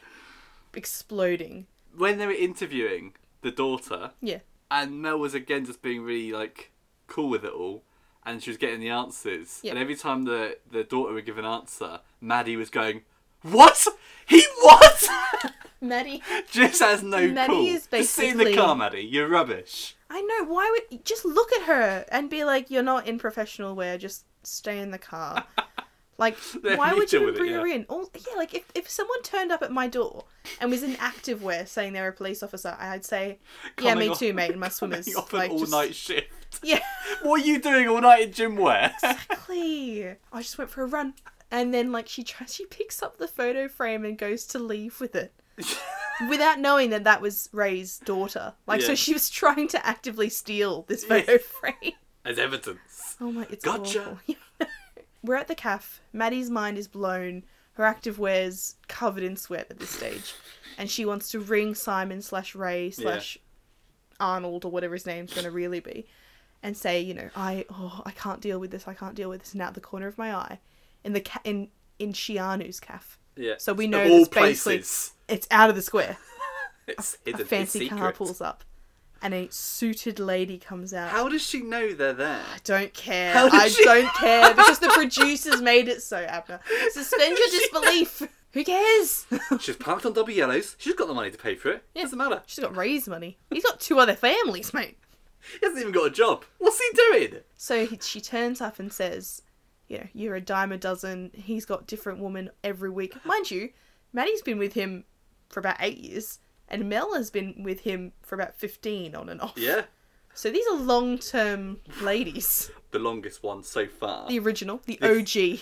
B: exploding.
A: When they were interviewing the daughter,
B: Yeah.
A: and Mel was again just being really like cool with it all, and she was getting the answers.
B: Yep.
A: And every time the the daughter would give an answer, Maddie was going, "What? He what?"
B: Maddie,
A: Just has no
B: Maddie
A: cool.
B: is
A: Just sit in the
B: basically-
A: car, Maddie. You're rubbish.
B: I know, why would just look at her and be like, you're not in professional wear, just stay in the car. Like,
A: Let
B: why
A: me
B: would you
A: deal
B: even
A: with it,
B: bring her
A: yeah.
B: in? Or, yeah, like, if, if someone turned up at my door and was in active wear saying they're a police officer, I'd say, yeah,
A: Coming
B: me
A: off-
B: too, mate, in my
A: coming
B: swimmers.
A: off
B: Like,
A: an
B: just-
A: all-night shift.
B: Yeah,
A: What are you doing all night in gym wear?
B: exactly. I just went for a run. And then, like, she tries, she picks up the photo frame and goes to leave with it. Without knowing that that was Ray's daughter. Like, so
A: Yeah.
B: she was trying to actively steal this photo frame.
A: As evidence.
B: Oh my, it's
A: Gotcha.
B: awful. We're at the cafe. Maddie's mind is blown. Her active wear's covered in sweat at this stage. And she wants to ring Simon slash Ray slash Arnold or whatever his name's going to really be. And say, you know, I oh I can't deal with this, I can't deal with this. And out the corner of my eye. In the ca- in, in Shianu's cafe.
A: Yeah.
B: So we
A: Of
B: know
A: all
B: this basically
A: places.
B: it's out of the square.
A: It's
B: A
A: hidden.
B: fancy
A: it's
B: car
A: secret.
B: pulls up. And a suited lady comes out.
A: How does she know they're there?
B: I don't care.
A: How did
B: I
A: she-
B: don't care because the producers made it so, Abner. Suspend your disbelief. Who cares?
A: She's parked on double yellows. She's got the money to pay for it.
B: Yeah.
A: Doesn't matter.
B: She's got Ray's money. He's got two other families, mate.
A: He hasn't even got a job. What's he doing?
B: So he, she turns up and says, you know, you're a dime a dozen. He's got different women every week. Mind you, Maddie's been with him for about eight years. And Mel has been with him for about fifteen on and off.
A: Yeah.
B: So these are long-term ladies.
A: The longest one so far.
B: The original, the O G.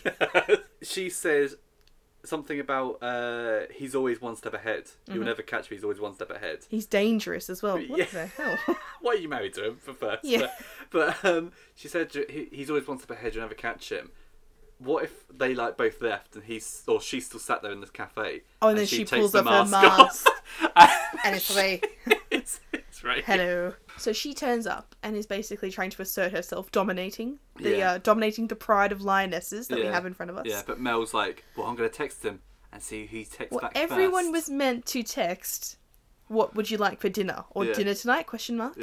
A: She says something about uh, he's always one step ahead.
B: Mm-hmm.
A: You'll never catch me. He's always one step ahead.
B: He's dangerous as well. What
A: Yeah.
B: the hell?
A: Why are you married to him for first?
B: Yeah.
A: But, but um, she said he- he's always one step ahead. You'll never catch him. What if they like both left and he's or she's still sat there in this cafe?
B: Oh, and then she
A: takes
B: pulls
A: the
B: off her
A: mask off.
B: And it's Ray.
A: it's, it's right.
B: Hello. So she turns up and is basically trying to assert herself, dominating the
A: Yeah.
B: uh, dominating the pride of lionesses that we
A: Yeah.
B: have in front of us.
A: Yeah, but Mel's like, well, I'm going to text him and see who he texts
B: Well,
A: back
B: everyone
A: first.
B: was meant to text, "What would you like for dinner?" or
A: Yeah.
B: "Dinner tonight?" Question mark.
A: Yeah.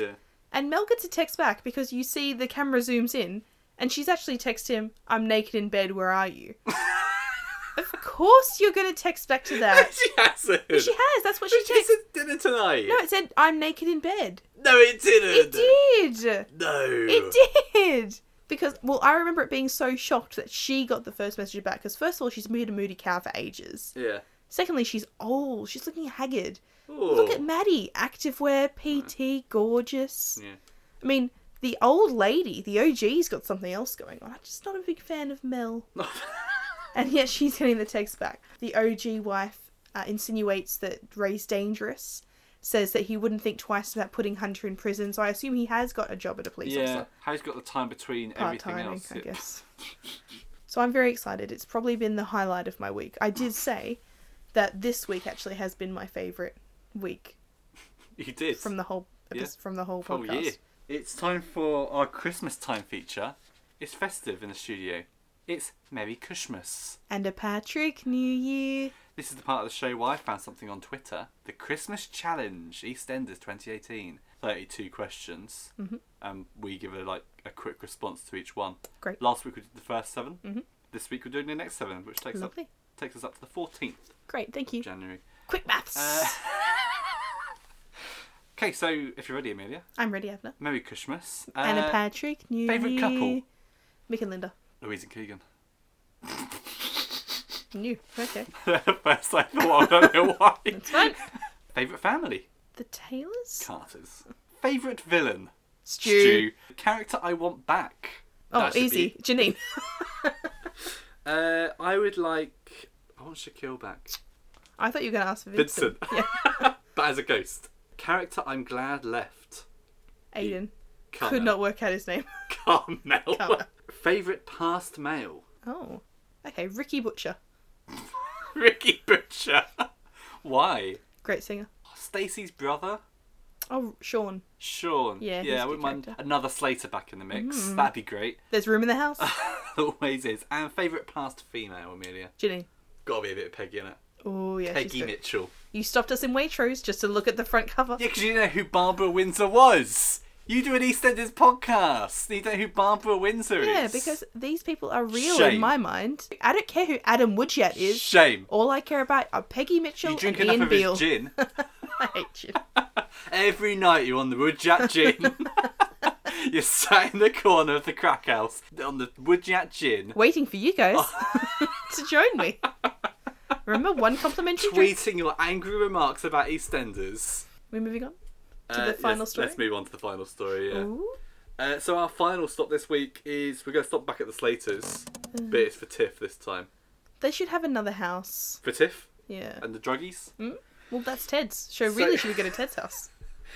B: And Mel gets a text back because you see the camera zooms in and she's actually texted him, I'm naked in bed, where are you? Of course you're going to text back to that.
A: She hasn't.
B: Yeah, she has. That's what she
A: She
B: texted.
A: said dinner tonight.
B: No, it said, I'm naked in bed.
A: No, it didn't.
B: It did.
A: No.
B: It did. Because, well, I remember it being so shocked that she got the first message back. Because first of all, she's been a moody cow for ages.
A: Yeah.
B: Secondly, she's old. She's looking haggard.
A: Ooh.
B: Look at Maddie. Activewear, P T, gorgeous.
A: Yeah.
B: I mean, the old lady, the O G's got something else going on. I'm just not a big fan of Mel. And yet she's getting the text back. The O G wife uh, insinuates that Ray's dangerous. Says that he wouldn't think twice about putting Hunter in prison. So I assume he has got a job at a police
A: yeah.
B: officer.
A: How's got the time between
B: Part
A: everything
B: timing,
A: else?
B: I
A: Yeah.
B: guess. So I'm very excited. It's probably been the highlight of my week. I did say that this week actually has been my favourite week
A: You did.
B: from the whole
A: Yeah.
B: from the whole
A: Full
B: podcast.
A: year. It's time for our Christmas time feature. It's festive in the studio. It's Merry Christmas.
B: And a Patrick New Year.
A: This is the part of the show where I found something on Twitter. The Christmas Challenge, EastEnders twenty eighteen. thirty-two questions.
B: Mm-hmm.
A: And we give a, like, a quick response to each one.
B: Great.
A: Last week we did the first seven.
B: Mm-hmm.
A: This week we're doing the next seven, which takes, up,
B: Lovely.
A: takes us up to the fourteenth
B: Great, thank you.
A: of January.
B: Quick maths.
A: Uh, okay, so if you're ready, Amelia,
B: I'm ready, Avner.
A: Merry Christmas.
B: And a
A: Uh,
B: Patrick New
A: favourite
B: Year.
A: couple?
B: Mick and Linda.
A: Louise and Keegan.
B: New. Okay.
A: First I thought, I don't know why.
B: That's fine.
A: Favourite family?
B: The Taylors?
A: Carters. Favourite villain?
B: Stu.
A: Character I want back?
B: Oh,
A: That should
B: easy.
A: be-
B: Janine.
A: Uh, I would like... I want Shaquille back.
B: I thought you were going to ask for Vincent.
A: Vincent.
B: Yeah.
A: But as a ghost. Character I'm glad left?
B: Aiden.
A: Carmel.
B: Could not work out his name.
A: Carmel.
B: Carmel.
A: Favourite past male?
B: Oh. Okay, Ricky Butcher.
A: Ricky Butcher. Why?
B: Great singer.
A: Stacey's brother?
B: Oh, Sean.
A: Sean.
B: Yeah, he's
A: yeah,
B: a
A: I
B: good
A: wouldn't mind
B: character.
A: another Slater back in the mix.
B: Mm.
A: That'd be great.
B: There's room in the house.
A: Always is. And favourite past female, Amelia?
B: Janine.
A: Gotta be a bit of Peggy in it.
B: Oh, yeah. she's
A: Peggy
B: good.
A: Mitchell.
B: You stopped us in Waitrose just to look at the front cover.
A: Yeah, because you know who Barbara Windsor was. You do an EastEnders podcast. You don't know who Barbara Windsor
B: Yeah,
A: is.
B: because these people are real
A: Shame.
B: in my mind. I don't care who Adam Woodyat is.
A: Shame.
B: All I care about are Peggy Mitchell
A: You drink
B: and
A: enough
B: Ian
A: of
B: Beale.
A: his gin.
B: I hate you.
A: Every night you're on the Woodjack gin. You're sat in the corner of the crack house on the Woodjack gin.
B: Waiting for you guys to join me. Remember, one complimentary drink?
A: Tweeting your angry remarks about EastEnders.
B: We're moving on to
A: Uh,
B: the final
A: let's,
B: story.
A: Let's move on to the final story, yeah.
B: Ooh.
A: Uh, so our final stop this week is... We're going to stop back at the Slaters.
B: Mm.
A: But it's for Tiff this time.
B: They should have another house.
A: For Tiff
B: Yeah.
A: and the druggies.
B: Well, that's Ted's. So
A: So-
B: really, should we go to Ted's house?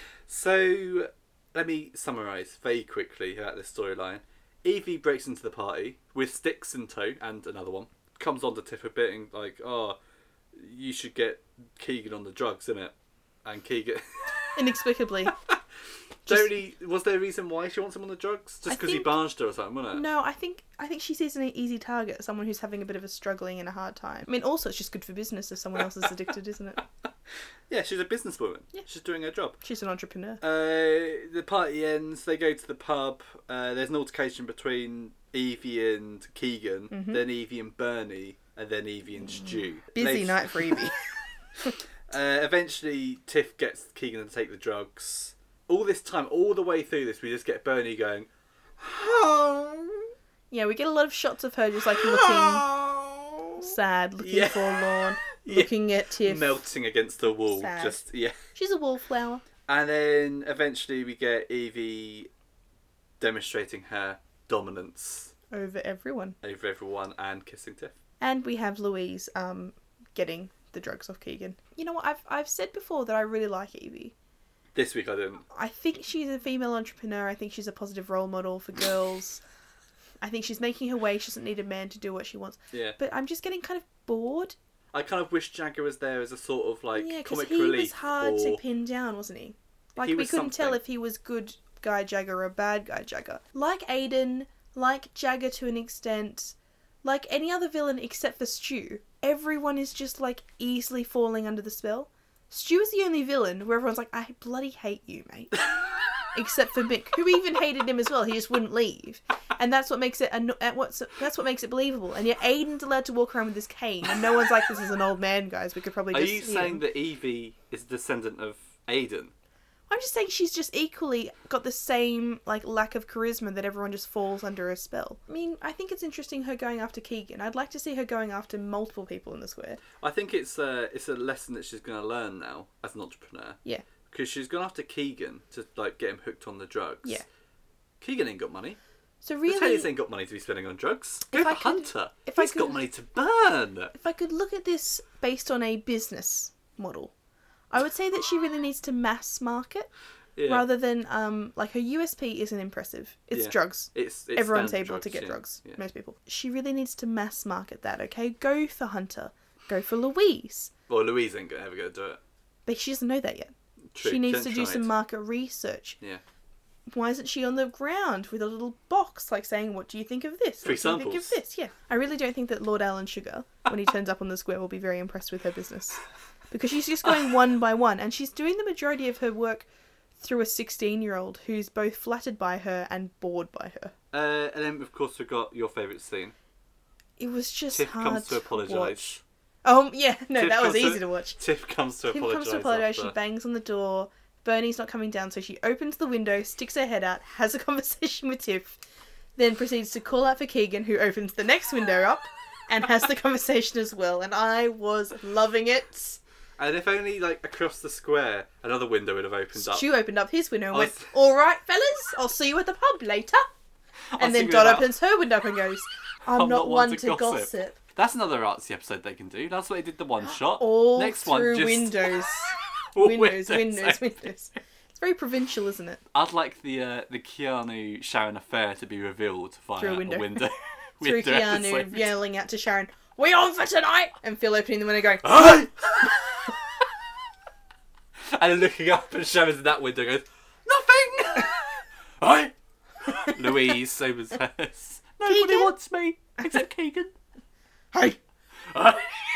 A: So, let me summarise very quickly about this storyline. Evie breaks into the party with sticks in tow and another one. Comes on to Tiff a bit and like, oh, you should get Keegan on the drugs, innit? And Keegan...
B: Inexplicably.
A: Don't
B: Just-
A: really, was there a reason why she wants him on the drugs? Just
B: I
A: because he
B: think-
A: barged her or something, wasn't it?
B: No, I think I think she sees an easy target, someone who's having a bit of a struggling and a hard time. I mean, also it's just good for business if someone else is addicted, isn't it?
A: Yeah, she's a businesswoman.
B: Yeah.
A: She's doing her job.
B: She's an entrepreneur.
A: Uh, the party ends, they go to the pub, uh, there's an altercation between Evie and Keegan,
B: Mm-hmm.
A: then Evie and Bernie, and then Evie and Stu.
B: Busy
A: Later-
B: night for Evie.
A: Uh, eventually, Tiff gets Keegan to take the drugs. All this time, all the way through this, we just get Bernie going, "Oh,
B: Yeah, we get a lot of shots of her just like looking
A: oh."
B: sad, looking
A: Yeah.
B: forlorn,
A: Yeah.
B: looking at Tiff.
A: melting against the wall.
B: Sad.
A: Just yeah.
B: She's a wallflower.
A: And then eventually we get Evie demonstrating her dominance
B: Over everyone.
A: over everyone and kissing Tiff.
B: And we have Louise um getting the drugs off Keegan. You know what, I've I've said before that I really like Evie.
A: This week I didn't.
B: I think she's a female entrepreneur. I think she's a positive role model for girls. I think she's making her way. She doesn't need a man to do what she wants.
A: Yeah.
B: But I'm just getting kind of bored.
A: I kind of wish Jagger was there as a sort of like
B: Yeah, because
A: comic
B: he
A: relief.
B: was hard
A: or...
B: to pin down, wasn't he? Like,
A: He
B: we
A: was
B: couldn't tell
A: something.
B: if he was good guy Jagger or bad guy Jagger. Like Aiden, like Jagger to an extent, like any other villain except for Stu, everyone is just, like, easily falling under the spell. Stu is the only villain where everyone's like, I bloody hate you, mate. except for Mick, who even hated him as well. He just wouldn't leave, and that's what makes it. Anno- what's that's what makes it believable. And yet Aiden's allowed to walk around with this cane, and no one's like, "This is an old man, guys. We could probably."
A: Are
B: just
A: you
B: hear
A: saying
B: him."
A: that Evie is a descendant of Aiden?
B: I'm just saying she's just equally got the same like lack of charisma that everyone just falls under her spell. I mean, I think it's interesting her going after Keegan. I'd like to see her going after multiple people in the square.
A: I think it's uh, it's a lesson that she's going to learn now as an entrepreneur.
B: Yeah.
A: Because she's gone after Keegan to like get him hooked on the drugs.
B: Yeah.
A: Keegan ain't got money.
B: So
A: The
B: really,
A: Taylors ain't got money to be spending on drugs. Go
B: If
A: for
B: I could-
A: Hunter.
B: if I
A: He's got
B: could-
A: money to burn.
B: if I could look at this based on a business model, I would say that she really needs to mass market
A: Yeah.
B: rather than um like her U S P isn't impressive. It's
A: Yeah.
B: drugs.
A: It's, it's
B: Everyone's
A: standard
B: able to get
A: yeah.
B: drugs.
A: Yeah.
B: Most people. She really needs to mass market that. Okay, go for Hunter. Go for Louise.
A: Well, Louise ain't gonna ever gonna do it.
B: But she doesn't know that yet.
A: True.
B: She needs
A: Jen
B: to do
A: tried.
B: some market research.
A: Yeah.
B: Why isn't she on the ground with a little box, like saying, "What do you think of this?
A: Free
B: What do you think of
A: samples.
B: this?" Yeah, I really don't think that Lord Alan Sugar, when he turns up on the square, will be very impressed with her business, because she's just going one by one, and she's doing the majority of her work through a sixteen-year-old who's both flattered by her and bored by her.
A: Uh, and then, of course, we've got your favourite scene.
B: It was just
A: Tiff
B: hard
A: comes to
B: to
A: apologise.
B: watch. Oh yeah, no,
A: Tiff
B: that was
A: comes to-
B: easy to watch.
A: Tiff comes to
B: Tim
A: apologise.
B: comes to apologise,
A: after.
B: she bangs on the door. Bernie's not coming down, so she opens the window, sticks her head out, has a conversation with Tiff, then proceeds to call out for Keegan, who opens the next window up and has the conversation as well. And I was loving it.
A: And if only, like, across the square, another window would have opened up.
B: Stu opened up his window and
A: I
B: went,
A: was-
B: "All right, fellas, I'll see you at the pub later."
A: I was
B: And then
A: thinking
B: Dot
A: about-
B: opens her window up and goes, "I'm, not, one to gossip."
A: That's another artsy episode they can do. That's what they did the one shot.
B: All
A: Next
B: through
A: one, just
B: windows.
A: All
B: windows, windows,
A: windows.
B: windows. It's very provincial, isn't it?
A: I'd like the uh, the Keanu Sharon affair to be revealed via
B: Through a window.
A: a window.
B: Through
A: window
B: Keanu
A: episode.
B: yelling out to Sharon, "We on for tonight?" And Phil opening the window going,
A: Hey! And then looking up and Sharon's in that window goes, "Nothing!" Hey! Louise opens hers. Nobody
B: Keegan?
A: wants me except Keegan.
B: "Hey!"
A: Hey!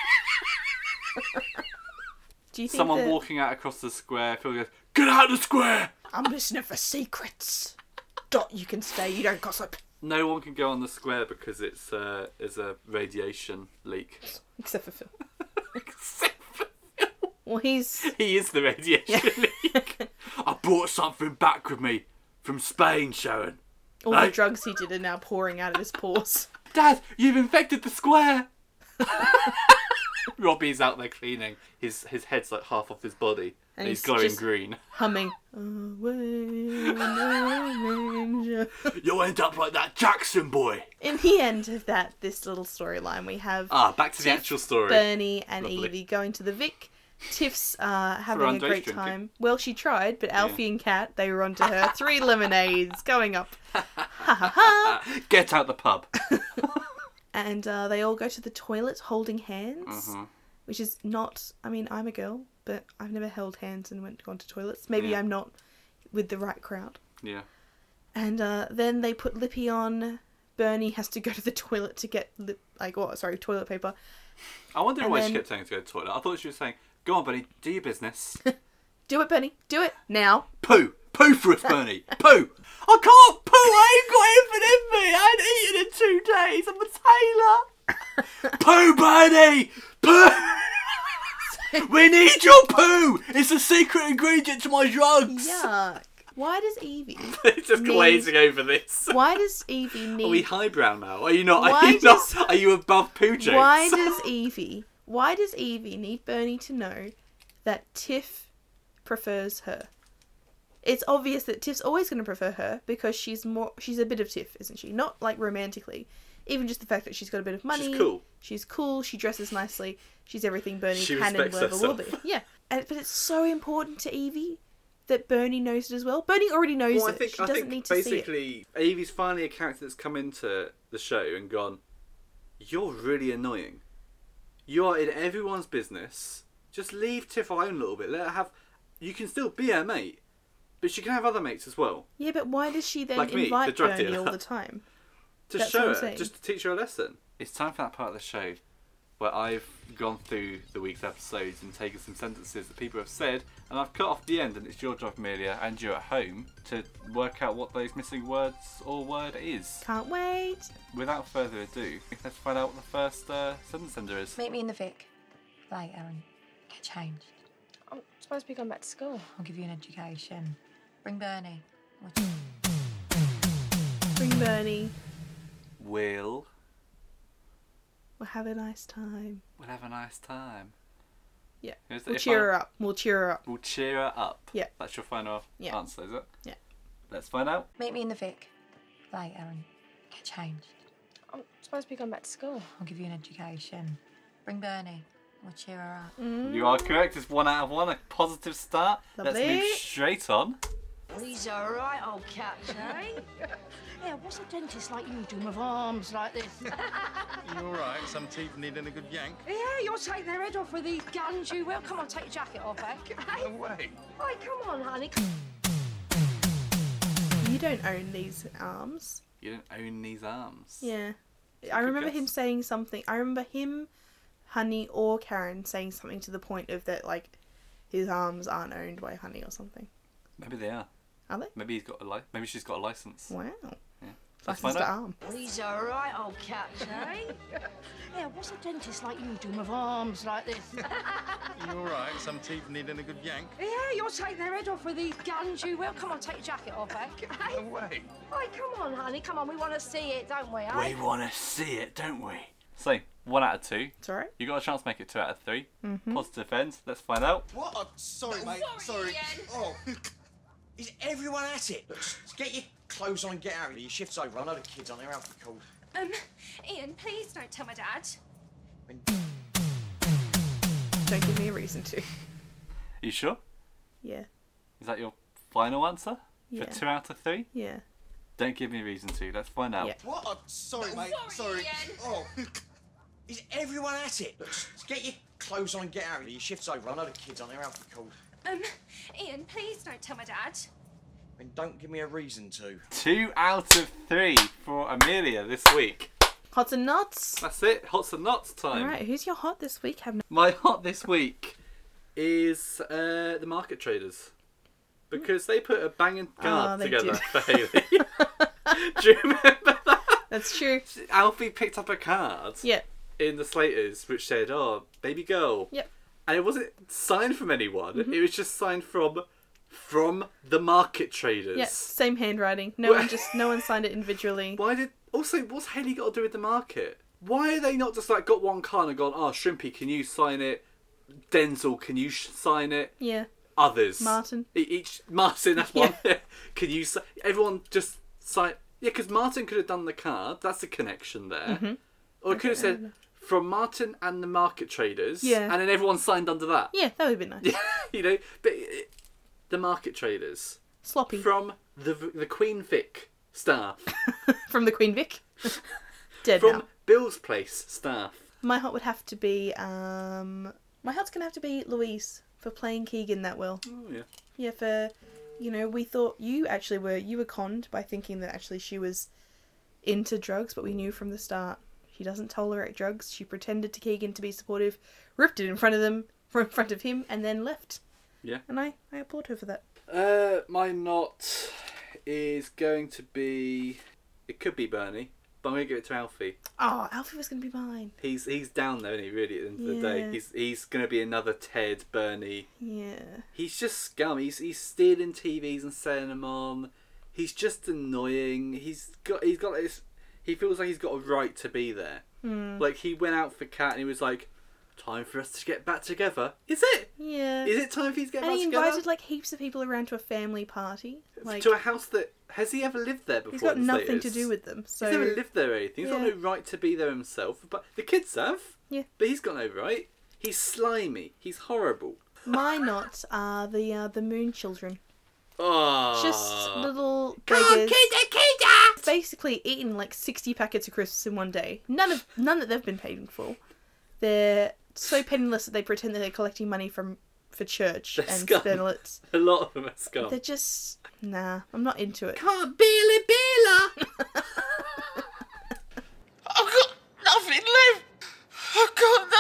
B: Do you think
A: Someone
B: that
A: walking out across the square, Phil goes, "Get out of the square!"
B: I'm listening for secrets? Dot, you can stay, you don't gossip.
A: No one can go on the square because it's uh, is a radiation leak.
B: Except for Phil.
A: Except for Phil.
B: Well, he's...
A: He is the radiation
B: Yeah.
A: leak. I brought something back with me from Spain, Sharon.
B: All
A: Hey.
B: the drugs he did are now pouring out of his pores.
A: Dad, you've infected the square. Robbie's out there cleaning. His his head's like half off his body, and,
B: And
A: he's
B: he's
A: glowing
B: just-
A: green.
B: Humming. Away, no danger.
A: You'll end up like that Jackson boy.
B: In the end of that, this little storyline, we have
A: Ah, back to the
B: Tiff,
A: actual story.
B: Bernie and
A: Lovely.
B: Evie going to the Vic. Tiff's uh, having a
A: underage
B: great
A: drinking.
B: time. Well, she tried, but Alfie and Kat, they were onto her. Three lemonades going up. Ha ha ha.
A: Get out the pub.
B: And uh, they all go to the toilet holding hands,
A: Mhm.
B: which is not. I mean, I'm a girl, but I've never held hands and went gone to toilets. Maybe
A: Yeah.
B: I'm not with the right crowd.
A: Yeah.
B: And uh, then they put Lippy on. Bernie has to go to the toilet to get lip, like what? Sorry, toilet paper.
A: I wonder
B: And
A: why
B: then-
A: she kept saying to go to the toilet. I thought she was saying, "Go on, Bernie, do your business."
B: Do it, Bernie. Do it now.
A: Poo! Poo for us, Bernie! Poo! I can't poo! I ain't got anything in me! I ain't eaten in two days! I'm a tailor! Poo, Bernie! Poo! We need your poo! It's a secret ingredient to my drugs!
B: Yuck. Why does Evie?
A: Just
B: need-
A: glazing over this.
B: Why does Evie need?
A: Are we highbrow now? Are you not? Are
B: Why
A: you
B: does-
A: not? Are you above poo jokes?
B: Why does Evie? Why does Evie need Bernie to know that Tiff prefers her? It's obvious that Tiff's always going to prefer her because she's more. She's a bit of Tiff, isn't she? Not like romantically. Even just the fact that she's got a bit of money.
A: She's cool.
B: She's cool. She dresses nicely. She's everything Bernie
A: She
B: can and
A: respects
B: will ever will
A: herself.
B: be. Yeah, and, but it's so important to Evie that Bernie knows it as well. Bernie already knows
A: Well, I
B: it.
A: think
B: she
A: I
B: doesn't
A: think
B: need to see it.
A: basically Evie's finally a character that's come into the show and gone, "You're really annoying. You are in everyone's business. Just leave Tiff alone a little bit. Let her have. You can still be her mate, but she can have other mates as well.
B: Yeah, but why does she then
A: Like me, the
B: invite
A: drug
B: Bernie
A: dealer.
B: all the time?
A: To
B: That's
A: show
B: what I'm
A: her,
B: saying.
A: just to teach her a lesson. It's time for that part of the show where I've gone through the week's episodes and taken some sentences that people have said, and I've cut off the end, and it's your job, Amelia, and you at home, to work out what those missing words or word is.
B: Can't wait.
A: Without further ado, let's find out what the first uh, sentence ender is.
C: Meet me in the Vic later and get changed.
D: I'm supposed to be going back to school.
C: I'll give you an education. Bring Bernie. Or-
B: Bring Bernie.
A: Will.
B: We'll have a nice time.
A: We'll have a nice time.
B: Yeah.
A: Is it-
B: We'll
A: if
B: cheer
A: I-
B: her up. We'll cheer her up.
A: We'll cheer her up.
B: Yeah.
A: That's your final
B: Yeah.
A: answer, is it?
B: Yeah.
A: Let's find out.
C: Meet me in the Vic later and get changed.
D: I'm supposed to be going back to school.
C: I'll give you an education. Bring Bernie. We'll cheer her up.
B: Mm.
A: You are correct. It's one out of one. A positive start. Let's
B: Lovely.
A: move straight on.
E: He's a right old catch, eh? Yeah, what's a dentist like you doing with arms like this?
F: You all right? Some teeth needing a good yank?
E: Yeah, you'll take their head off with these guns, you will. Come on, take your jacket off, eh?
F: No way.
E: Hey, come on, honey.
B: You don't own these arms.
A: You don't own these arms.
B: Yeah.
A: a
B: I
A: good
B: remember him
A: guess.
B: saying something. I remember him, Honey, or Karen saying something to the point of that, like, his arms aren't owned by Honey or something.
A: Maybe they are.
B: Are they?
A: Maybe he's got a li- Maybe she's got a license.
B: Wow.
A: Yeah. Let's
B: License
A: find
B: to
A: out.
B: arm.
E: He's a right old catch, eh? Yeah, what's a dentist like you doing with arms like this?
F: You all right? Some teeth needing a good yank?
E: Yeah, you'll take their head off with these guns, you will. Come on, take your jacket off, eh?
F: No way.
E: Hey, come on, honey. Come on, we want to see it, don't we, eh?
A: We want to see it, don't we? So, one out of two.
B: It's alright.
A: You got a chance to make it two out of three.
B: Mm-hmm.
A: Positive end. Let's find out.
G: What? Oh, sorry, mate. Sorry. Oh, is everyone at it? Look, just get your clothes on and get out of here. Your shift's over. I know the kids on their outfit called.
H: Um, Ian, please don't tell my dad.
G: When...
B: Don't give me a reason to.
A: You sure?
B: Yeah.
A: Is that your final answer?
B: Yeah.
A: For two out of three?
B: Yeah.
A: Don't give me a reason to. Let's find out.
B: Yeah.
G: What? Oh, sorry, mate.
H: Sorry,
G: Sorry.
H: Ian.
G: Oh, is everyone at it? Look, just get your clothes on and get out of here. Your shift's over. I know the kids on their outfit called.
H: Um, Ian, please don't tell my dad.
G: Then don't give me a reason to.
A: Two out of three for Amelia this week.
B: Hots and knots.
A: That's it. Hots and knots time.
B: Alright, who's your hot this week? Have
A: My hot this week is uh, the market traders. Because they put a banging card
B: Oh, they
A: together
B: did.
A: for Hayley. Do you remember that?
B: That's true.
A: Alfie picked up a card
B: Yeah.
A: in the Slaters which said, oh, baby girl.
B: Yep.
A: And it wasn't signed from anyone.
B: Mm-hmm.
A: It was just signed from from the market traders.
B: Yeah. Same handwriting. No
A: Well-
B: one just no one signed it individually.
A: Why did... Also, what's Hayley got to do with the market? Why are they not just like got one card and gone, oh, Shrimpy, can you sign it? Denzel, can you sh- sign it?
B: Yeah.
A: Others.
B: Martin.
A: E- Each Martin, that's one. Can you? si- Everyone just sign. Yeah, because Martin could have done the card. That's a connection there.
B: Mm-hmm.
A: Or it could have said from Martin and the market traders.
B: Yeah.
A: And then everyone signed under that.
B: Yeah, that would be nice.
A: You know, but it, the market traders
B: Sloppy.
A: from the the Queen Vic staff,
B: From the Queen Vic. Dead
A: from
B: now.
A: Bill's Place staff.
B: My hot would have to be um my hot's gonna have to be Louise for playing Keegan that well.
A: Oh yeah.
B: Yeah, for you know, we thought you actually were you were conned by thinking that actually she was into drugs, but we knew from the start she doesn't tolerate drugs. She pretended to Keegan to be supportive, ripped it in front of them in front of him, and then left.
A: Yeah.
B: And I, I applaud her for that.
A: Uh, my not is going to be. It could be Bernie, but I'm gonna give it to Alfie.
B: Oh, Alfie was gonna be mine.
A: He's he's down there, isn't he? Really, at the end of the day,
B: Yeah.
A: he's he's gonna be another Ted Bernie.
B: Yeah.
A: He's just scum. He's he's stealing T Vs and selling them on. He's just annoying. He's got he's got this. He feels like he's got a right to be there.
B: Hmm.
A: Like he went out for Cat and he was like, "Time for us to get back together." Is it?
B: Yeah.
A: Is it time for you to get
B: And
A: back
B: he
A: together?
B: invited like heaps of people around to a family party. Like
A: to a house that has he ever lived there before?
B: he's got
A: in the
B: nothing to
A: Slaters?
B: do with them. So
A: He's never lived there or anything. He's got
B: Yeah.
A: no right to be there himself. But the kids have.
B: Yeah.
A: But he's got no right. He's slimy. He's horrible.
B: my knots are the uh, the moon children.
A: Oh.
B: Just little
A: Come on,
B: beggars.
A: kidda, kidda!
B: Basically eaten like sixty packets of crisps in one day. None of none that they've been paying for. They're so penniless that they pretend that they're collecting money from for church
A: They're
B: and
A: scum.
B: spend it.
A: A lot of them are scum.
B: They're just nah. I'm not into it.
A: Come on, Billy Billa!
G: I've got nothing left. I've got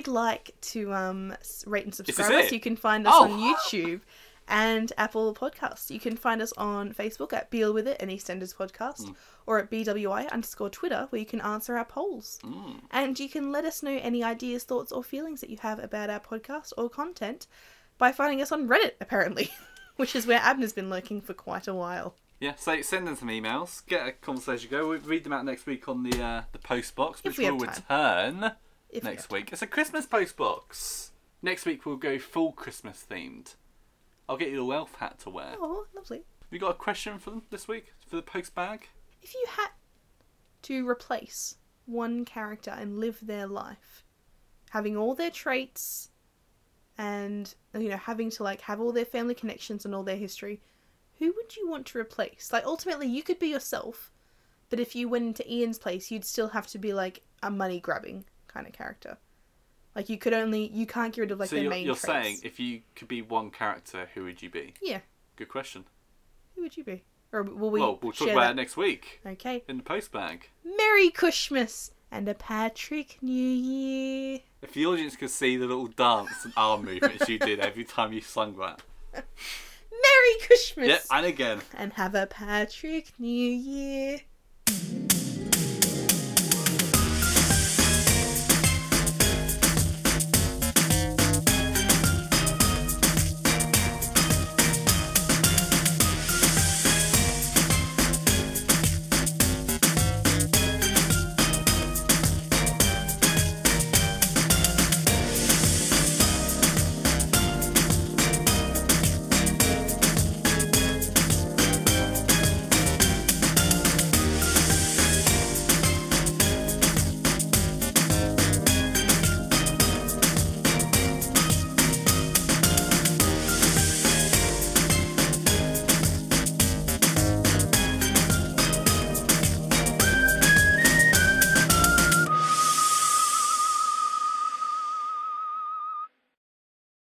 B: you'd like to um, s- rate and
A: this
B: subscribe us,
A: it?
B: you can find us
A: Oh.
B: on YouTube and Apple Podcasts. You can find us on Facebook at Beal With It and EastEnders Podcast,
A: Mm.
B: or at B W I underscore Twitter, where you can answer our polls.
A: Mm.
B: And you can let us know any ideas, thoughts, or feelings that you have about our podcast or content by finding us on Reddit, apparently, which is where Abner's been lurking for quite a while.
A: Yeah, so send them some emails, get a conversation going. We'll read them out next week on the uh, the post box,
B: If
A: which
B: we
A: will
B: have time.
A: return
B: If we
A: next
B: have time.
A: week. It's a Christmas post box. Next week we'll go full Christmas themed. I'll get you a elf hat to wear.
B: Oh, lovely.
A: You got a question for them this week for the post bag?
B: If you had to replace one character and live their life, having all their traits and, you know, having to, like, have all their family connections and all their history, who would you want to replace? Like, ultimately, you could be yourself, but if you went into Ian's place, you'd still have to be, like, a money-grabbing kind of character. Like, you could only, you can't get rid of, like,
A: so
B: their
A: you're,
B: main
A: you're
B: traits.
A: saying if you could be one character, who would you be?
B: Yeah,
A: Good question.
B: who would you be? Or will we
A: well, we'll talk
B: share
A: about
B: that?
A: it next week
B: Okay.
A: in the post bag.
B: Merry Christmas and a Patrick New Year.
A: If the audience could see the little dance and arm movements you did every time you sung that.
B: Merry Christmas
A: Yep, and again.
B: and have a Patrick New Year.